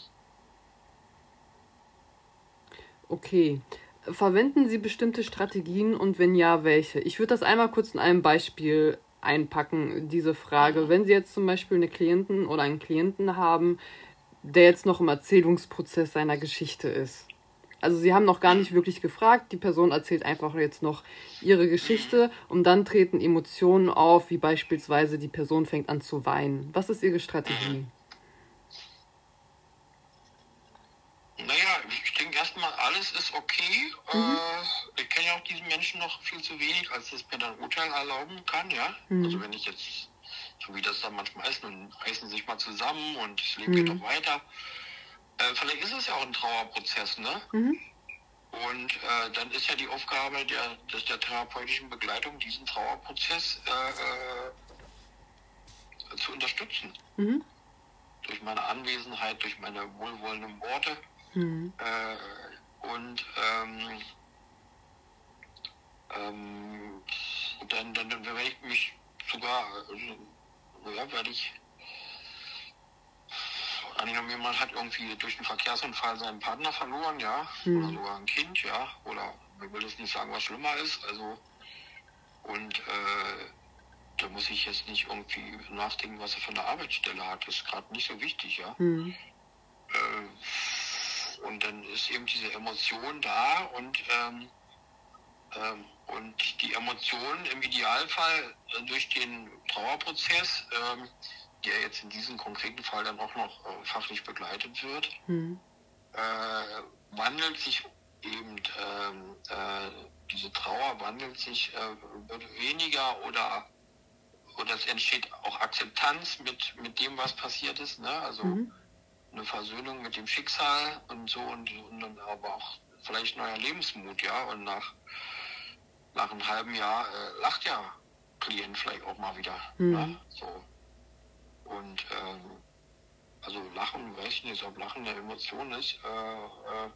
Okay. Verwenden Sie bestimmte Strategien und wenn ja, welche? Ich würde das einmal kurz in einem Beispiel einpacken, diese Frage. Wenn Sie jetzt zum Beispiel eine Klientin oder einen Klienten haben, der jetzt noch im Erzählungsprozess seiner Geschichte ist. Also Sie haben noch gar nicht wirklich gefragt, die Person erzählt einfach jetzt noch ihre Geschichte und dann treten Emotionen auf, wie beispielsweise die Person fängt an zu weinen. Was ist Ihre Strategie? Naja, ich denke erstmal, alles ist okay. Mhm. Äh, ich kenne ja auch diesen Menschen noch viel zu wenig, als das mir dann Urteil erlauben kann, ja. Mhm. Also wenn ich jetzt, so wie das dann manchmal ist, dann reißen sich mal zusammen und das Leben Mhm. geht doch weiter. Äh, vielleicht ist es ja auch ein Trauerprozess, ne? Mhm. Und äh, dann ist ja die Aufgabe der, des, der therapeutischen Begleitung, diesen Trauerprozess äh, äh, zu unterstützen. Mhm. Durch meine Anwesenheit, durch meine wohlwollenden Worte. Mhm. Äh, und ähm, ähm, dann, dann, dann werde ich mich sogar, also, ja, werde ich, angenommen, jemand hat irgendwie durch einen Verkehrsunfall seinen Partner verloren, ja, Mhm. oder sogar ein Kind, ja, oder ich will jetzt nicht sagen, was schlimmer ist, also, und äh, da muss ich jetzt nicht irgendwie nachdenken, was er für eine Arbeitsstelle hat, das ist gerade nicht so wichtig, ja. Mhm. Äh, und dann ist eben diese Emotion da und ähm, Ähm, und die Emotionen im Idealfall äh, durch den Trauerprozess, ähm, der jetzt in diesem konkreten Fall dann auch noch äh, fachlich begleitet wird, Mhm. äh, wandelt sich eben, ähm, äh, diese Trauer wandelt sich, äh, wird weniger oder, oder es entsteht auch Akzeptanz mit, mit dem, was passiert ist, ne? Also Mhm. eine Versöhnung mit dem Schicksal und so und, und dann aber auch vielleicht neuer Lebensmut, ja, und nach, nach einem halben Jahr äh, lacht ja Klient vielleicht auch mal wieder, Mhm. ne? So. Und ähm, also Lachen, weiß ich nicht, ob Lachen eine Emotion ist, äh, äh,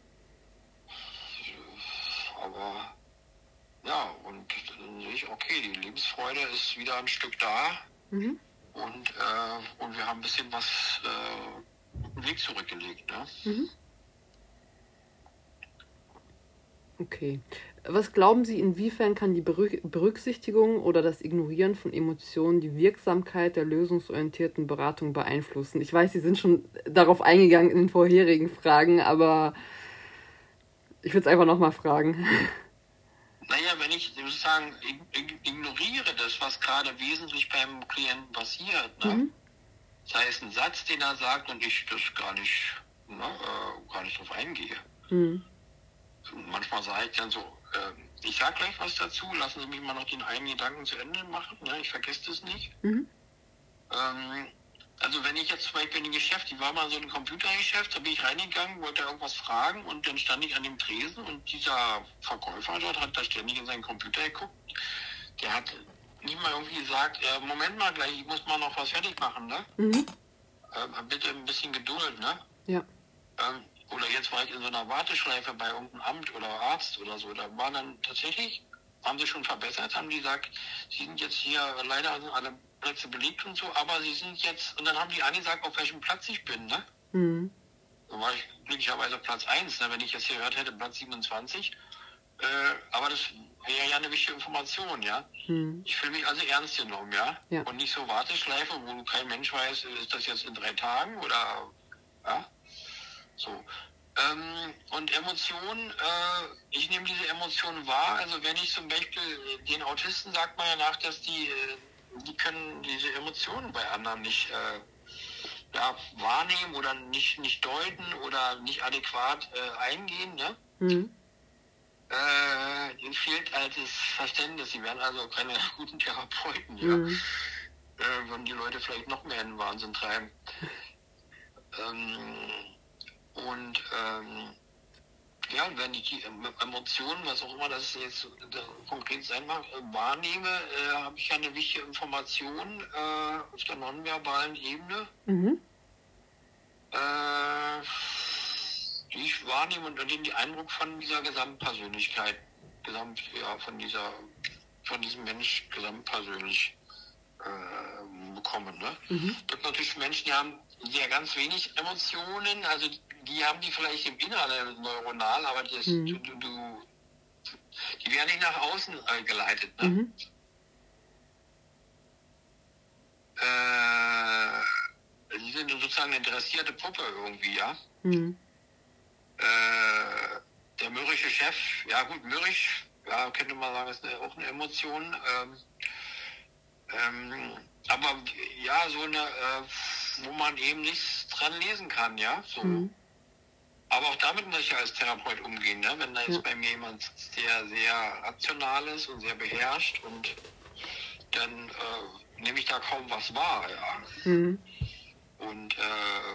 aber ja, und dann sehe ich, okay, die Lebensfreude ist wieder ein Stück da Mhm. und, äh, und wir haben ein bisschen was äh, auf den Weg zurückgelegt, ne? Mhm. Okay. Was glauben Sie, inwiefern kann die Berü- Berücksichtigung oder das Ignorieren von Emotionen die Wirksamkeit der lösungsorientierten Beratung beeinflussen? Ich weiß, Sie sind schon darauf eingegangen in den vorherigen Fragen, aber ich würde es einfach nochmal fragen. Naja, wenn ich sozusagen ignoriere das, was gerade wesentlich beim Klienten passiert, ne? Mhm. Sei es ein Satz, den er sagt und ich das gar nicht, ne, äh, gar nicht drauf eingehe. Mhm. Manchmal sage ich dann so, äh, ich sage gleich was dazu, lassen Sie mich mal noch den einen Gedanken zu Ende machen, ne? Ich vergesse das nicht. Mhm. Ähm, also wenn ich jetzt zum Beispiel in ein Geschäft, ich war mal in so ein Computergeschäft, da bin ich reingegangen, wollte irgendwas fragen und dann stand ich an dem Tresen und dieser Verkäufer dort hat da ständig in seinen Computer geguckt. Der hat nie mal irgendwie gesagt, äh, Moment mal gleich, ich muss mal noch was fertig machen, ne? Mhm. Ähm, bitte ein bisschen Geduld, ne? Ja. Ähm, oder jetzt war ich in so einer Warteschleife bei irgendeinem Amt oder Arzt oder so. Da waren dann tatsächlich, haben sie schon verbessert, haben die gesagt, sie sind jetzt hier, leider sind alle Plätze belegt und so, aber sie sind jetzt, und dann haben die angesagt, auf welchem Platz ich bin, ne? Mhm. Da war ich glücklicherweise auf Platz eins, ne? Wenn ich jetzt hier gehört hätte, Platz siebenundzwanzig. Äh, aber das wäre ja eine wichtige Information, ja. Mhm. Ich fühle mich also ernst genommen, ja. Ja. Und nicht so Warteschleife, wo kein Mensch weiß, ist das jetzt in drei Tagen oder, ja. So. Ähm, und Emotionen, äh, ich nehme diese Emotionen wahr. Also wenn ich zum Beispiel den Autisten sagt man ja nach, dass die, äh, die können diese Emotionen bei anderen nicht äh, ja, wahrnehmen oder nicht, nicht deuten oder nicht adäquat äh, eingehen. Ne? Mhm. Äh, ihnen fehlt halt das Verständnis. Sie werden also keine guten Therapeuten. Ja? Mhm. Äh, würden die Leute vielleicht noch mehr in den Wahnsinn treiben. Ähm, und ähm, ja, wenn ich die Emotionen, was auch immer das jetzt konkret sein mag, wahrnehme, äh, habe ich ja eine wichtige Information äh, auf der nonverbalen Ebene, Mhm. äh, die ich wahrnehme und den die Eindruck von dieser Gesamtpersönlichkeit, Gesamt, ja, von dieser, von diesem Mensch gesamtpersönlich äh, bekommen. Ne? Mhm. Es gibt natürlich Menschen, die haben ja ganz wenig Emotionen, also die haben die vielleicht im Inneren neuronal, aber das, Mhm. du, du, du, die werden nicht nach außen äh, geleitet. Ne? Mhm. Äh, die sind sozusagen eine dressierte Puppe irgendwie, ja. Mhm. Äh, der mürrische Chef, ja gut, mürrisch, ja, könnte man sagen, ist eine, auch eine Emotion. Ähm, ähm, aber ja, so eine, äh, wo man eben nichts dran lesen kann, ja, so. Mhm. Aber auch damit muss ich als Therapeut umgehen, ne? Wenn da jetzt Ja. bei mir jemand sitzt, der sehr rational ist und sehr beherrscht und dann äh, nehme ich da kaum was wahr, ja. Mhm. Und äh,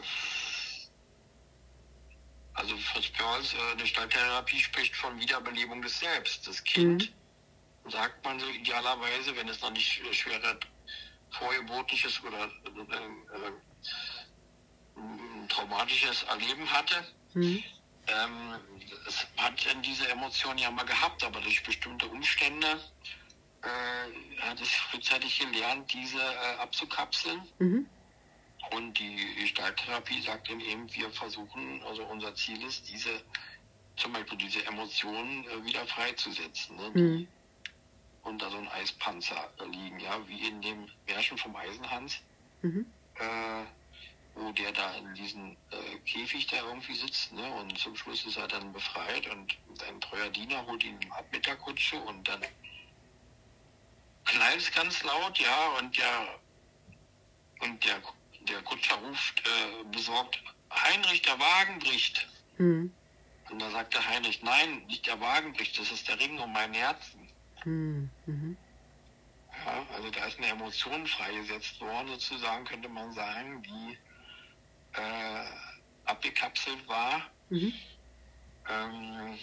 also Fritz Perls, äh, eine Gestalttherapie spricht von Wiederbelebung des Selbst. Das Kind, Mhm. sagt man so idealerweise, wenn es noch nicht äh, schwerer vorgeburtliches oder äh, äh, ein traumatisches Erleben hatte, Mhm. ähm, es hat dann diese Emotion ja mal gehabt, aber durch bestimmte Umstände äh, hat es frühzeitig gelernt, diese äh, abzukapseln. Mhm. Und die Gestalttherapie sagt dann eben, wir versuchen, also unser Ziel ist, diese, zum Beispiel diese Emotionen äh, wieder freizusetzen, ne, die Mhm. unter so einem Eispanzer äh, liegen, ja, wie in dem Märchen vom Eisenhans. Mhm. Äh, wo der da in diesem äh, Käfig da irgendwie sitzt, ne? Und zum Schluss ist er dann befreit und sein treuer Diener holt ihn ab mit der Kutsche und dann knallt es ganz laut, ja, und der, und der, der Kutscher ruft äh, besorgt, Heinrich, der Wagen bricht. Mhm. Und da sagt der Heinrich, nein, nicht der Wagen bricht, das ist der Ring um mein Herzen. Mhm. Mhm. Ja, also da ist eine Emotion freigesetzt worden, sozusagen, könnte man sagen, die äh, abgekapselt war. Mhm. Ähm,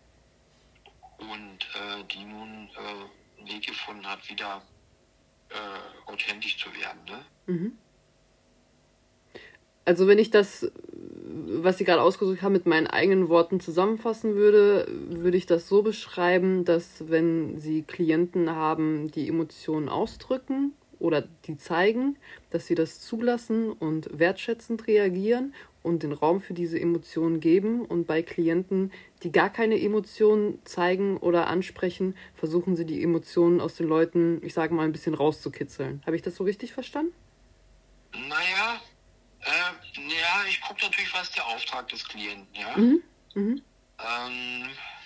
und äh, die nun äh, einen Weg gefunden hat, wieder äh, authentisch zu werden. Ne? Mhm. Also wenn ich das, was Sie gerade ausgesucht haben, mit meinen eigenen Worten zusammenfassen würde, würde ich das so beschreiben, dass wenn Sie Klienten haben, die Emotionen ausdrücken oder die zeigen, dass sie das zulassen und wertschätzend reagieren und den Raum für diese Emotionen geben. Und bei Klienten, die gar keine Emotionen zeigen oder ansprechen, versuchen sie die Emotionen aus den Leuten, ich sage mal, ein bisschen rauszukitzeln. Habe ich das so richtig verstanden? Naja, äh, ja, ich gucke natürlich, was der Auftrag des Klienten, ja. Mhm. Mhm. Ähm,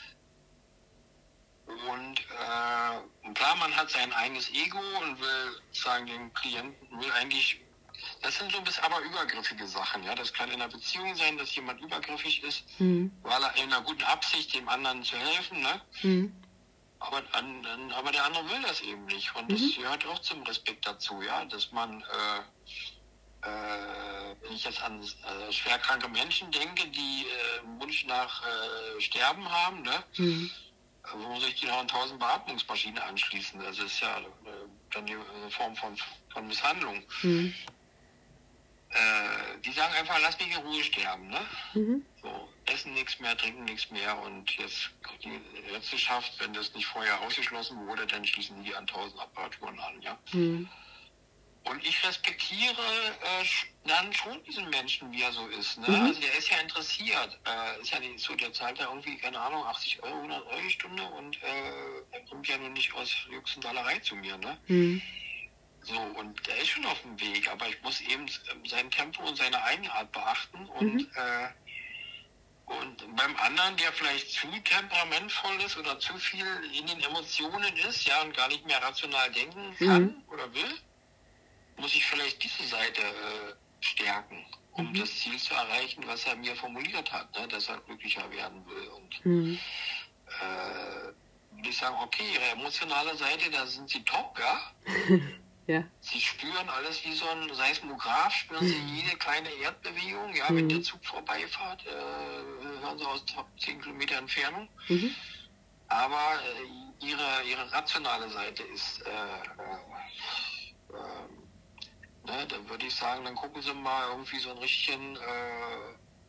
und äh, klar, man hat sein eigenes Ego und will sagen, den Klienten will eigentlich, das sind so ein bisschen aber übergriffige Sachen, ja. Das kann in einer Beziehung sein, dass jemand übergriffig ist, Mhm. weil er in einer guten Absicht dem anderen zu helfen, ne? Mhm. Aber, an, an, aber der andere will das eben nicht. Und das Mhm. gehört auch zum Respekt dazu, ja, dass man, äh, äh, wenn ich jetzt an äh, schwerkranke Menschen denke, die äh, Wunsch nach äh, Sterben haben, ne, Mhm. wo sich die noch an tausend Beatmungsmaschinen anschließen. Das ist ja äh, dann eine Form von, von Misshandlung. Mhm. Äh, die sagen einfach, lass mich in Ruhe sterben, ne? Mhm. So, essen nichts mehr, trinken nichts mehr und jetzt die Ärzteschaft, wenn das nicht vorher ausgeschlossen wurde, dann schließen die an tausend Apparaturen an, ja. Mhm. Und ich respektiere äh, dann schon diesen Menschen, wie er so ist, ne? Mhm. Also der ist ja interessiert, äh, ist ja nicht so, der zahlt ja irgendwie, keine Ahnung, achtzig Euro, hundert Euro die Stunde und äh, er kommt ja nun nicht aus Jux und Dollerei zu mir, ne? Mhm. So, und der ist schon auf dem Weg, aber ich muss eben sein Tempo und seine Eigenart beachten und, Mhm. äh, und beim anderen, der vielleicht zu temperamentvoll ist oder zu viel in den Emotionen ist, ja, und gar nicht mehr rational denken kann Mhm. oder will, muss ich vielleicht diese Seite äh, stärken, um Mhm. das Ziel zu erreichen, was er mir formuliert hat, ne, dass er glücklicher werden will. Und Mhm. äh, würde ich sagen, okay, ihre emotionale Seite, da sind sie top, ja. Ja. Sie spüren alles wie so ein Seismograph, spüren sie jede kleine Erdbewegung. Ja, wenn der Mhm. Zug vorbeifährt, äh, hören sie aus zehn Kilometer Entfernung. Mhm. Aber äh, ihre, ihre rationale Seite ist, äh, äh, äh, ne, da würde ich sagen, dann gucken Sie mal irgendwie so ein richtigen, äh,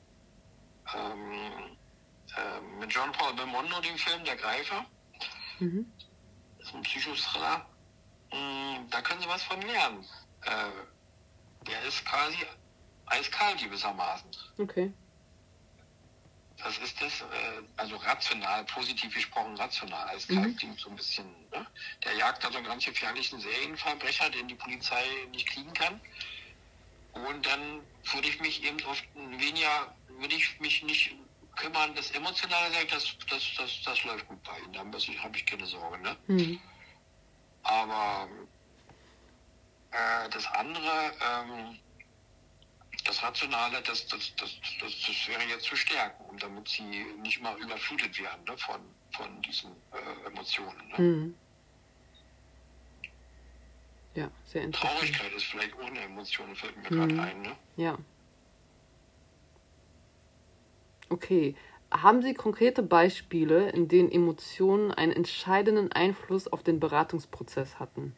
ähm, äh, mit John Paul Belmondo, den Film Der Greifer. Mhm. Das ist ein Psychothriller. Mm, Da können Sie was von lernen. Äh, der ist quasi eiskalt gewissermaßen. Okay. Das ist das, äh, also rational, positiv gesprochen rational. Eiskalt Mhm. klingt so ein bisschen, ne? Der jagt da so einen ganz gefährlichen Serienverbrecher, den die Polizei nicht kriegen kann. Und dann würde ich mich eben oft weniger, würde ich mich nicht kümmern, das Emotionale sagt, das, das, das, das läuft gut bei Ihnen, da habe ich keine Sorge, ne? Mhm. Aber äh, das andere, ähm, das Rationale, das, das, das, das, das wäre jetzt zu stärken, um damit sie nicht mal überflutet werden, ne, von, von diesen äh, Emotionen. Ne? Mhm. Ja, sehr interessant. Traurigkeit ist vielleicht ohne Emotionen, fällt mir Mhm. gerade ein. Ne? Ja. Okay. Haben Sie konkrete Beispiele, in denen Emotionen einen entscheidenden Einfluss auf den Beratungsprozess hatten?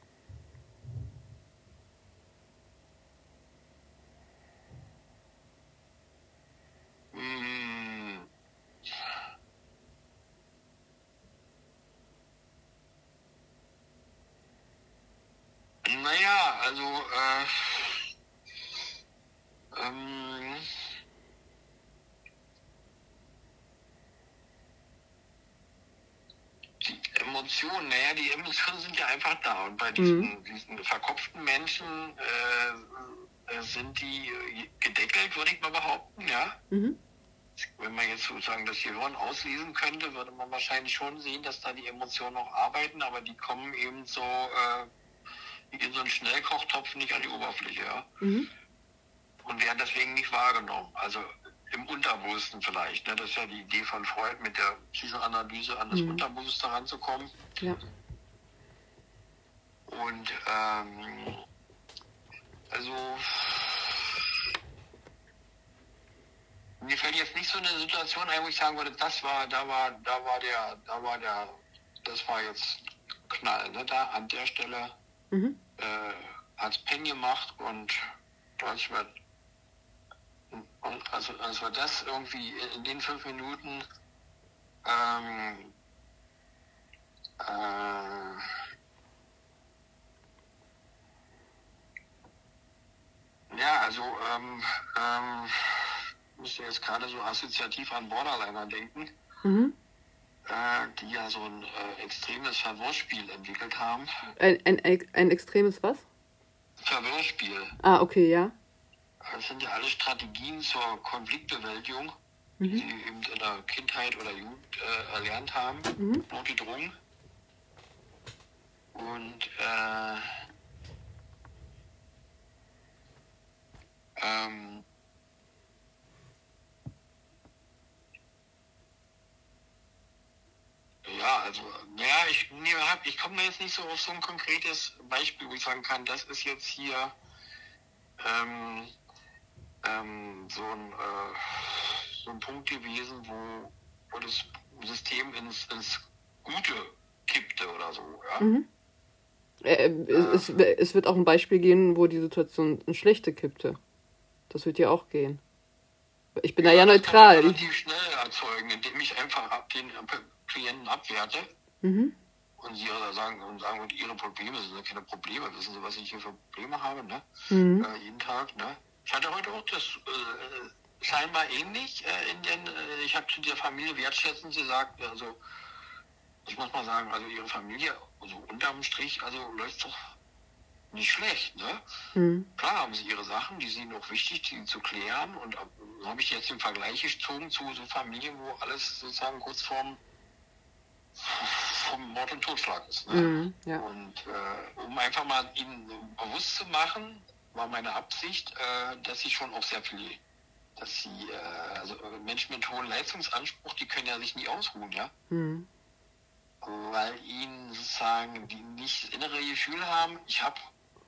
Mm, naja, also äh, ähm, die Emotionen, naja, die Emotionen sind ja einfach da. Und bei diesen, Mhm. diesen verkopften Menschen äh, äh, sind die äh, gedeckelt, würde ich mal behaupten, ja. Mhm. Wenn man jetzt sozusagen das Gehirn auslesen könnte, würde man wahrscheinlich schon sehen, dass da die Emotionen noch arbeiten, aber die kommen eben so äh, wie in so einen Schnellkochtopf nicht an die Oberfläche, ja. Mhm. Und werden deswegen nicht wahrgenommen. Also im Unterbewussten vielleicht. Ne? Das ist ja die Idee von Freud, mit der Psychoanalyse an das Mhm. Unterbewusste ranzukommen. Ja. Und ähm, also mir fällt jetzt nicht so eine Situation ein, wo ich sagen würde, das war, da war, da war der, da war der, das war jetzt Knall, ne? Da an der Stelle Mhm. äh, hat's Peng gemacht und das wird, und also, also das irgendwie in den fünf Minuten ähm, äh, ja, also ähm, ähm, müsste jetzt gerade so assoziativ an Borderliner denken, Mhm. äh, die ja so ein äh, extremes Verwirrspiel entwickelt haben. Ein, ein, ein extremes was? Verwirrspiel. Ah, okay, ja. Das sind ja alle Strategien zur Konfliktbewältigung, die Mhm. sie eben in der Kindheit oder Jugend äh, erlernt haben, Mhm. notgedrungen. Und äh, ähm, ja, also, ja, ich, nee, hab, ich komme jetzt nicht so auf so ein konkretes Beispiel, wo ich sagen kann, das ist jetzt hier ähm, ähm, so, ein, äh, so ein Punkt gewesen, wo, wo das System ins, ins Gute kippte oder so, ja. Mhm. Äh, es, es, es wird auch ein Beispiel gehen, wo die Situation ins Schlechte kippte. Das wird ja auch gehen. Ich bin da ja das kann man neutral. relativ schnell erzeugen, indem ich einfach ab den Klienten abwerte Mhm. und sie oder sagen und sagen, und ihre Probleme sind ja keine Probleme, wissen Sie, was ich hier für Probleme habe, ne? Mhm. Äh, jeden Tag, ne? Ich hatte heute auch das äh, scheinbar ähnlich, äh, in den, äh, ich habe zu der Familie wertschätzend gesagt, also ich muss mal sagen, also ihre Familie, also unterm Strich, also läuft doch nicht schlecht, ne? Mhm. Klar haben sie ihre Sachen, die sind auch wichtig, die zu klären. Und äh, so habe ich jetzt den Vergleich gezogen zu so Familien, wo alles sozusagen kurz vorm, vom Mord und Totschlag ist. Ne? Mhm. Ja. Und äh, um einfach mal ihnen bewusst zu machen, war meine Absicht, äh, dass sie schon auch sehr viel, dass sie, äh, also Menschen mit hohem Leistungsanspruch, die können ja sich nie ausruhen, ja. Mhm. Weil ihnen sozusagen, die nicht das innere Gefühl haben, ich habe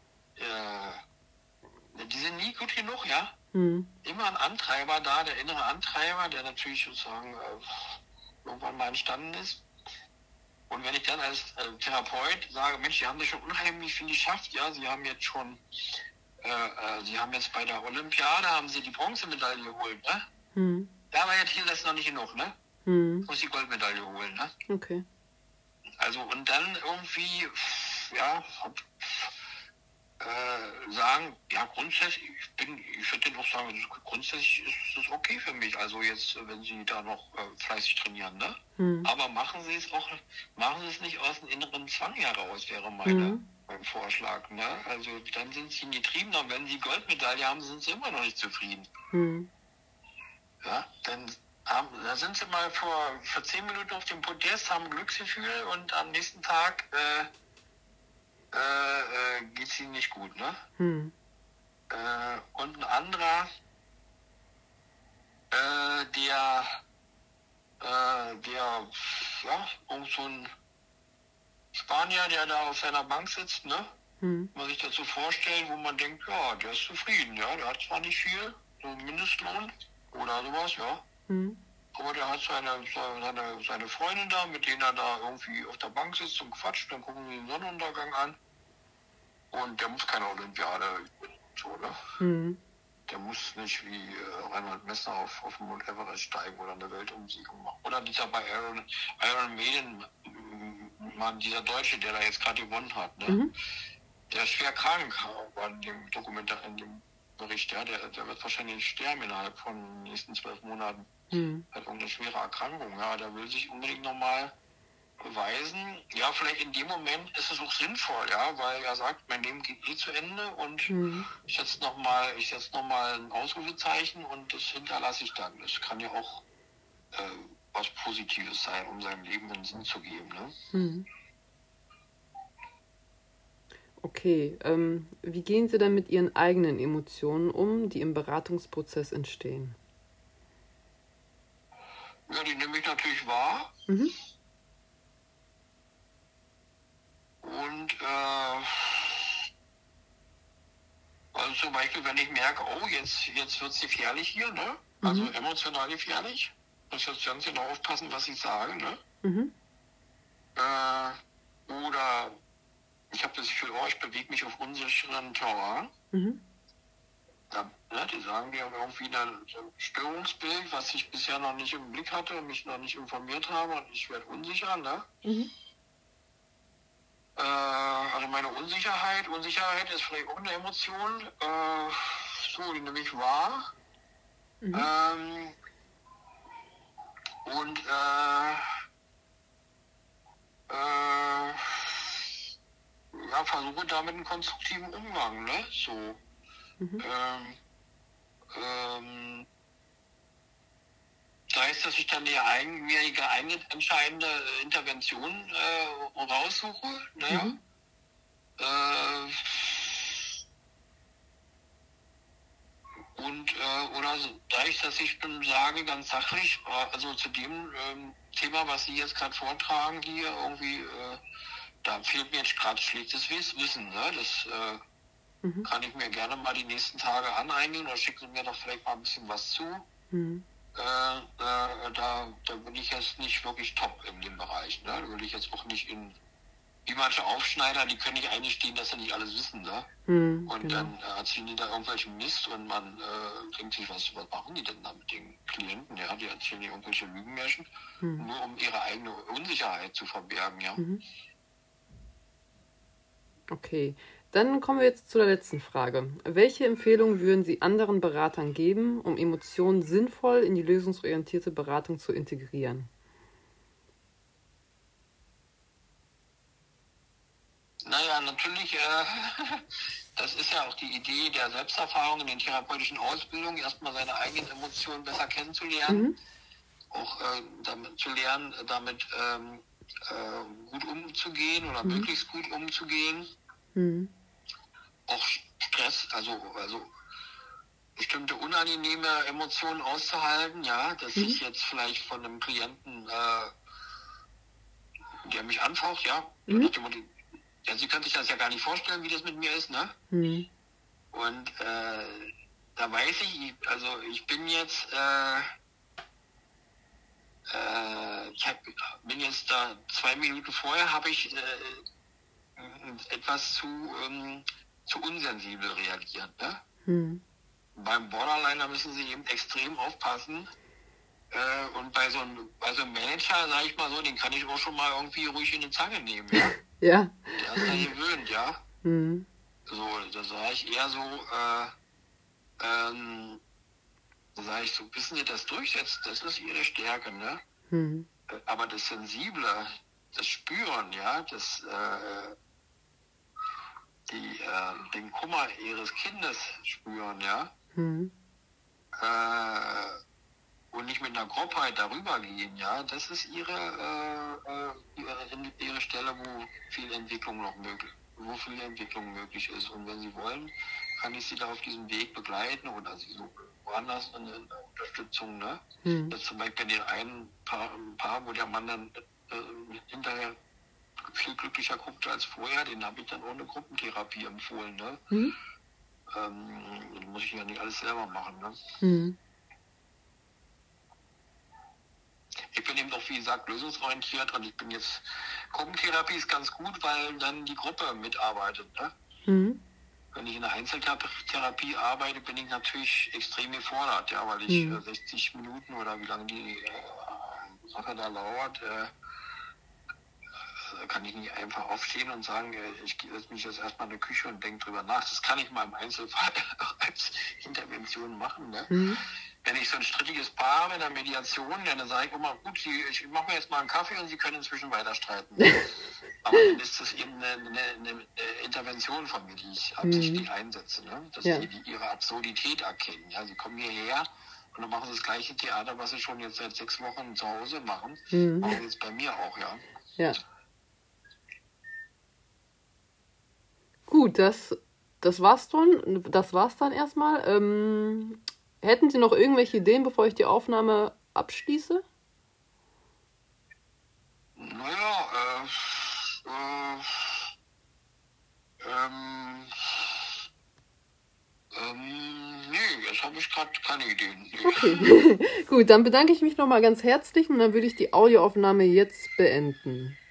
äh, die sind nie gut genug, ja. Mhm. Immer ein Antreiber da, der innere Antreiber, der natürlich sozusagen äh, irgendwann mal entstanden ist. Und wenn ich dann als äh, Therapeut sage, Mensch, Sie haben das schon unheimlich viel geschafft, ja, Sie haben jetzt schon, äh, äh, Sie haben jetzt bei der Olympiade, haben Sie die Bronzemedaille geholt, ne? Mhm. Ja, aber jetzt hier ist noch nicht genug, ne? Mhm. Ich muss die Goldmedaille holen, ne? Okay. Also und dann irgendwie, ja, äh, sagen, ja, grundsätzlich, ich bin, ich würde auch sagen, grundsätzlich ist es okay für mich. Also jetzt, wenn Sie da noch äh, fleißig trainieren, ne? Mhm. Aber machen Sie es auch, machen Sie es nicht aus dem inneren Zwang heraus, wäre meine, Mhm. mein Vorschlag, ne? Also dann sind Sie getrieben, und wenn Sie Goldmedaille haben, sind Sie immer noch nicht zufrieden. Mhm. Ja, dann haben, da sind Sie mal vor, vor zehn Minuten auf dem Podest, haben Glücksgefühl und am nächsten Tag äh, äh, äh, geht es Ihnen nicht gut, ne? Mhm. Äh, und ein anderer, äh, der, äh, der, ja, irgend so ein Spanier, der da auf seiner Bank sitzt, ne? Mhm. Man sich dazu vorstellen, wo man denkt, ja, der ist zufrieden, ja, der hat zwar nicht viel, so einen Mindestlohn oder sowas, ja, Mhm. aber der hat seine, seine, seine Freundin da, mit denen er da irgendwie auf der Bank sitzt und quatscht, dann gucken sie den Sonnenuntergang an und der muss keine Olympiade, so, ne? Mhm. Der muss nicht wie äh, Reinhold Messner auf, auf den Mount Everest steigen oder eine Weltumsegelung machen. Oder dieser bei Iron, Iron Maiden, Mann, dieser Deutsche, der da jetzt gerade gewonnen hat, ne? Mhm. Der ist schwer krank, war in dem Dokumentar, in dem Bericht, ja, der, der wird wahrscheinlich sterben innerhalb von den nächsten zwölf Monaten. Mhm. Hat irgendeine schwere Erkrankung, ja, der will sich unbedingt nochmal weisen, ja, vielleicht in dem Moment ist es auch sinnvoll, ja, weil er sagt, mein Leben geht eh zu Ende und Mhm. ich setze nochmal, ich setze noch mal ein Ausrufezeichen und das hinterlasse ich dann. Das kann ja auch äh, was Positives sein, um seinem Leben einen Sinn zu geben, ne? Mhm. Okay, ähm, wie gehen Sie dann mit Ihren eigenen Emotionen um, die im Beratungsprozess entstehen? Ja, die nehme ich natürlich wahr. Mhm. Und äh, also zum Beispiel, wenn ich merke, oh, jetzt, jetzt wird es gefährlich hier, ne? Also Mhm. emotional gefährlich. Muss jetzt ganz genau aufpassen, was ich sage, ne? Mhm. Äh, oder ich habe das Gefühl, oh, ich bewege mich auf unsicheren Terrain. Mhm. Ja, ne, die sagen, die haben irgendwie ein Störungsbild, was ich bisher noch nicht im Blick hatte und mich noch nicht informiert habe und ich werde unsicher, ne? Mhm. Äh, also meine Unsicherheit, Unsicherheit ist vielleicht auch eine Emotion, äh, so, die nehme ich wahr. Mhm. Ähm, und äh, äh, ja, versuche damit einen konstruktiven Umgang, ne? So. Mhm. Ähm, ähm, sei es, dass ich dann die eigen, mir die geeignete entscheidende Intervention äh, raussuche, naja. Mhm. Äh, und äh, oder so, da ich, dass ich dann sage, ganz sachlich, äh, also zu dem ähm, Thema, was Sie jetzt gerade vortragen hier, irgendwie, äh, da fehlt mir jetzt gerade schlechtes Wissen, ne? Das äh, Mhm. kann ich mir gerne mal die nächsten Tage aneignen oder schicken Sie mir doch vielleicht mal ein bisschen was zu. Mhm. Äh, äh, da, da bin ich jetzt nicht wirklich top in dem Bereich. Ne? Da will ich jetzt auch nicht in, wie manche Aufschneider, die können nicht eingestehen, dass sie nicht alles wissen. Ne? Mhm. Und Genau. dann äh, erzählen die da irgendwelchen Mist und man äh, denkt sich, was, was machen die denn da mit den Klienten? Ja, die erzählen die irgendwelche Lügenmärchen, Mhm. nur um ihre eigene Unsicherheit zu verbergen. Ja. Mhm. Okay, dann kommen wir jetzt zu der letzten Frage. Welche Empfehlungen würden Sie anderen Beratern geben, um Emotionen sinnvoll in die lösungsorientierte Beratung zu integrieren? Naja, natürlich, äh, das ist ja auch die Idee der Selbsterfahrung in den therapeutischen Ausbildungen, erstmal seine eigenen Emotionen besser kennenzulernen, Mhm. auch äh, damit zu lernen, damit ähm, äh, gut umzugehen oder Mhm. möglichst gut umzugehen. Mhm. Auch Stress, also, also bestimmte unangenehme Emotionen auszuhalten, ja, dass Mhm. ich jetzt vielleicht von einem Klienten, äh, der mich anfaucht, ja, Mhm. nach dem Motto, ja, Sie können sich das ja gar nicht vorstellen, wie das mit mir ist, ne? Mhm. Und äh, da weiß ich, also ich bin jetzt, äh, äh, ich hab, bin jetzt da zwei Minuten vorher, habe ich äh, etwas zu, ähm, zu unsensibel reagiert. Ne? Mhm. Beim Borderliner müssen Sie eben extrem aufpassen. Äh, und bei so, einem, bei so einem Manager, sage ich mal so, den kann ich auch schon mal irgendwie ruhig in die Zange nehmen. Ja? Ja. Der ist da gewöhnt, ja. Mhm. So, da sage ich eher so, äh, ähm, da sage ich so, wissen Sie, das durchsetzt, das ist Ihre Stärke, ne? Mhm. Aber das Sensible, das Spüren, ja, das, äh, die, äh, den Kummer Ihres Kindes spüren, ja, Mhm. äh, und nicht mit einer Grobheit darüber gehen, ja, das ist Ihre, äh, äh, ihre, ihre Stelle, wo viel Entwicklung noch möglich, wo viel Entwicklung möglich ist. Und wenn Sie wollen, kann ich Sie da auf diesem Weg begleiten oder Sie suchen woanders eine, eine Unterstützung, ne? Mhm. Das zum Beispiel den einen Paar, Paar, wo der Mann dann äh, hinterher viel glücklicher guckte als vorher, den habe ich dann ohne Gruppentherapie empfohlen, ne? Mhm. Ähm, das muss ich ja nicht alles selber machen, ne? Mhm. Ich bin eben auch, wie gesagt, lösungsorientiert und ich bin jetzt, Gruppentherapie ist ganz gut, weil dann die Gruppe mitarbeitet. Ne? Mhm. Wenn ich in der Einzeltherapie arbeite, bin ich natürlich extrem gefordert, ja, weil ich Mhm. äh, sechzig Minuten oder wie lange die äh, Sache da dauert, äh, kann ich nicht einfach aufstehen und sagen, äh, ich setze mich jetzt erstmal in die Küche und denke drüber nach. Das kann ich mal im Einzelfall als Intervention machen. Ne? Mhm. wenn ich so ein strittiges Paar habe in der Mediation, dann sage ich immer, gut, Sie, ich mache mir jetzt mal einen Kaffee und Sie können inzwischen weiter streiten. Aber dann ist das eben eine, eine, eine Intervention von mir, die ich absichtlich mhm. einsetze, ne? Dass ja. sie die, ihre Absurdität erkennen. Ja, sie kommen hierher und dann machen sie das gleiche Theater, was sie schon jetzt seit sechs Wochen zu Hause machen. Mhm. Machen sie jetzt bei mir auch, ja. Ja. Gut, das, das war's dann. Das war's dann erstmal. Ähm, hätten Sie noch irgendwelche Ideen, bevor ich die Aufnahme abschließe? Naja, äh, äh, ähm, ähm, nee, jetzt habe ich gerade keine Ideen. Nee. Okay, gut, dann bedanke ich mich nochmal ganz herzlich und dann würde ich die Audioaufnahme jetzt beenden.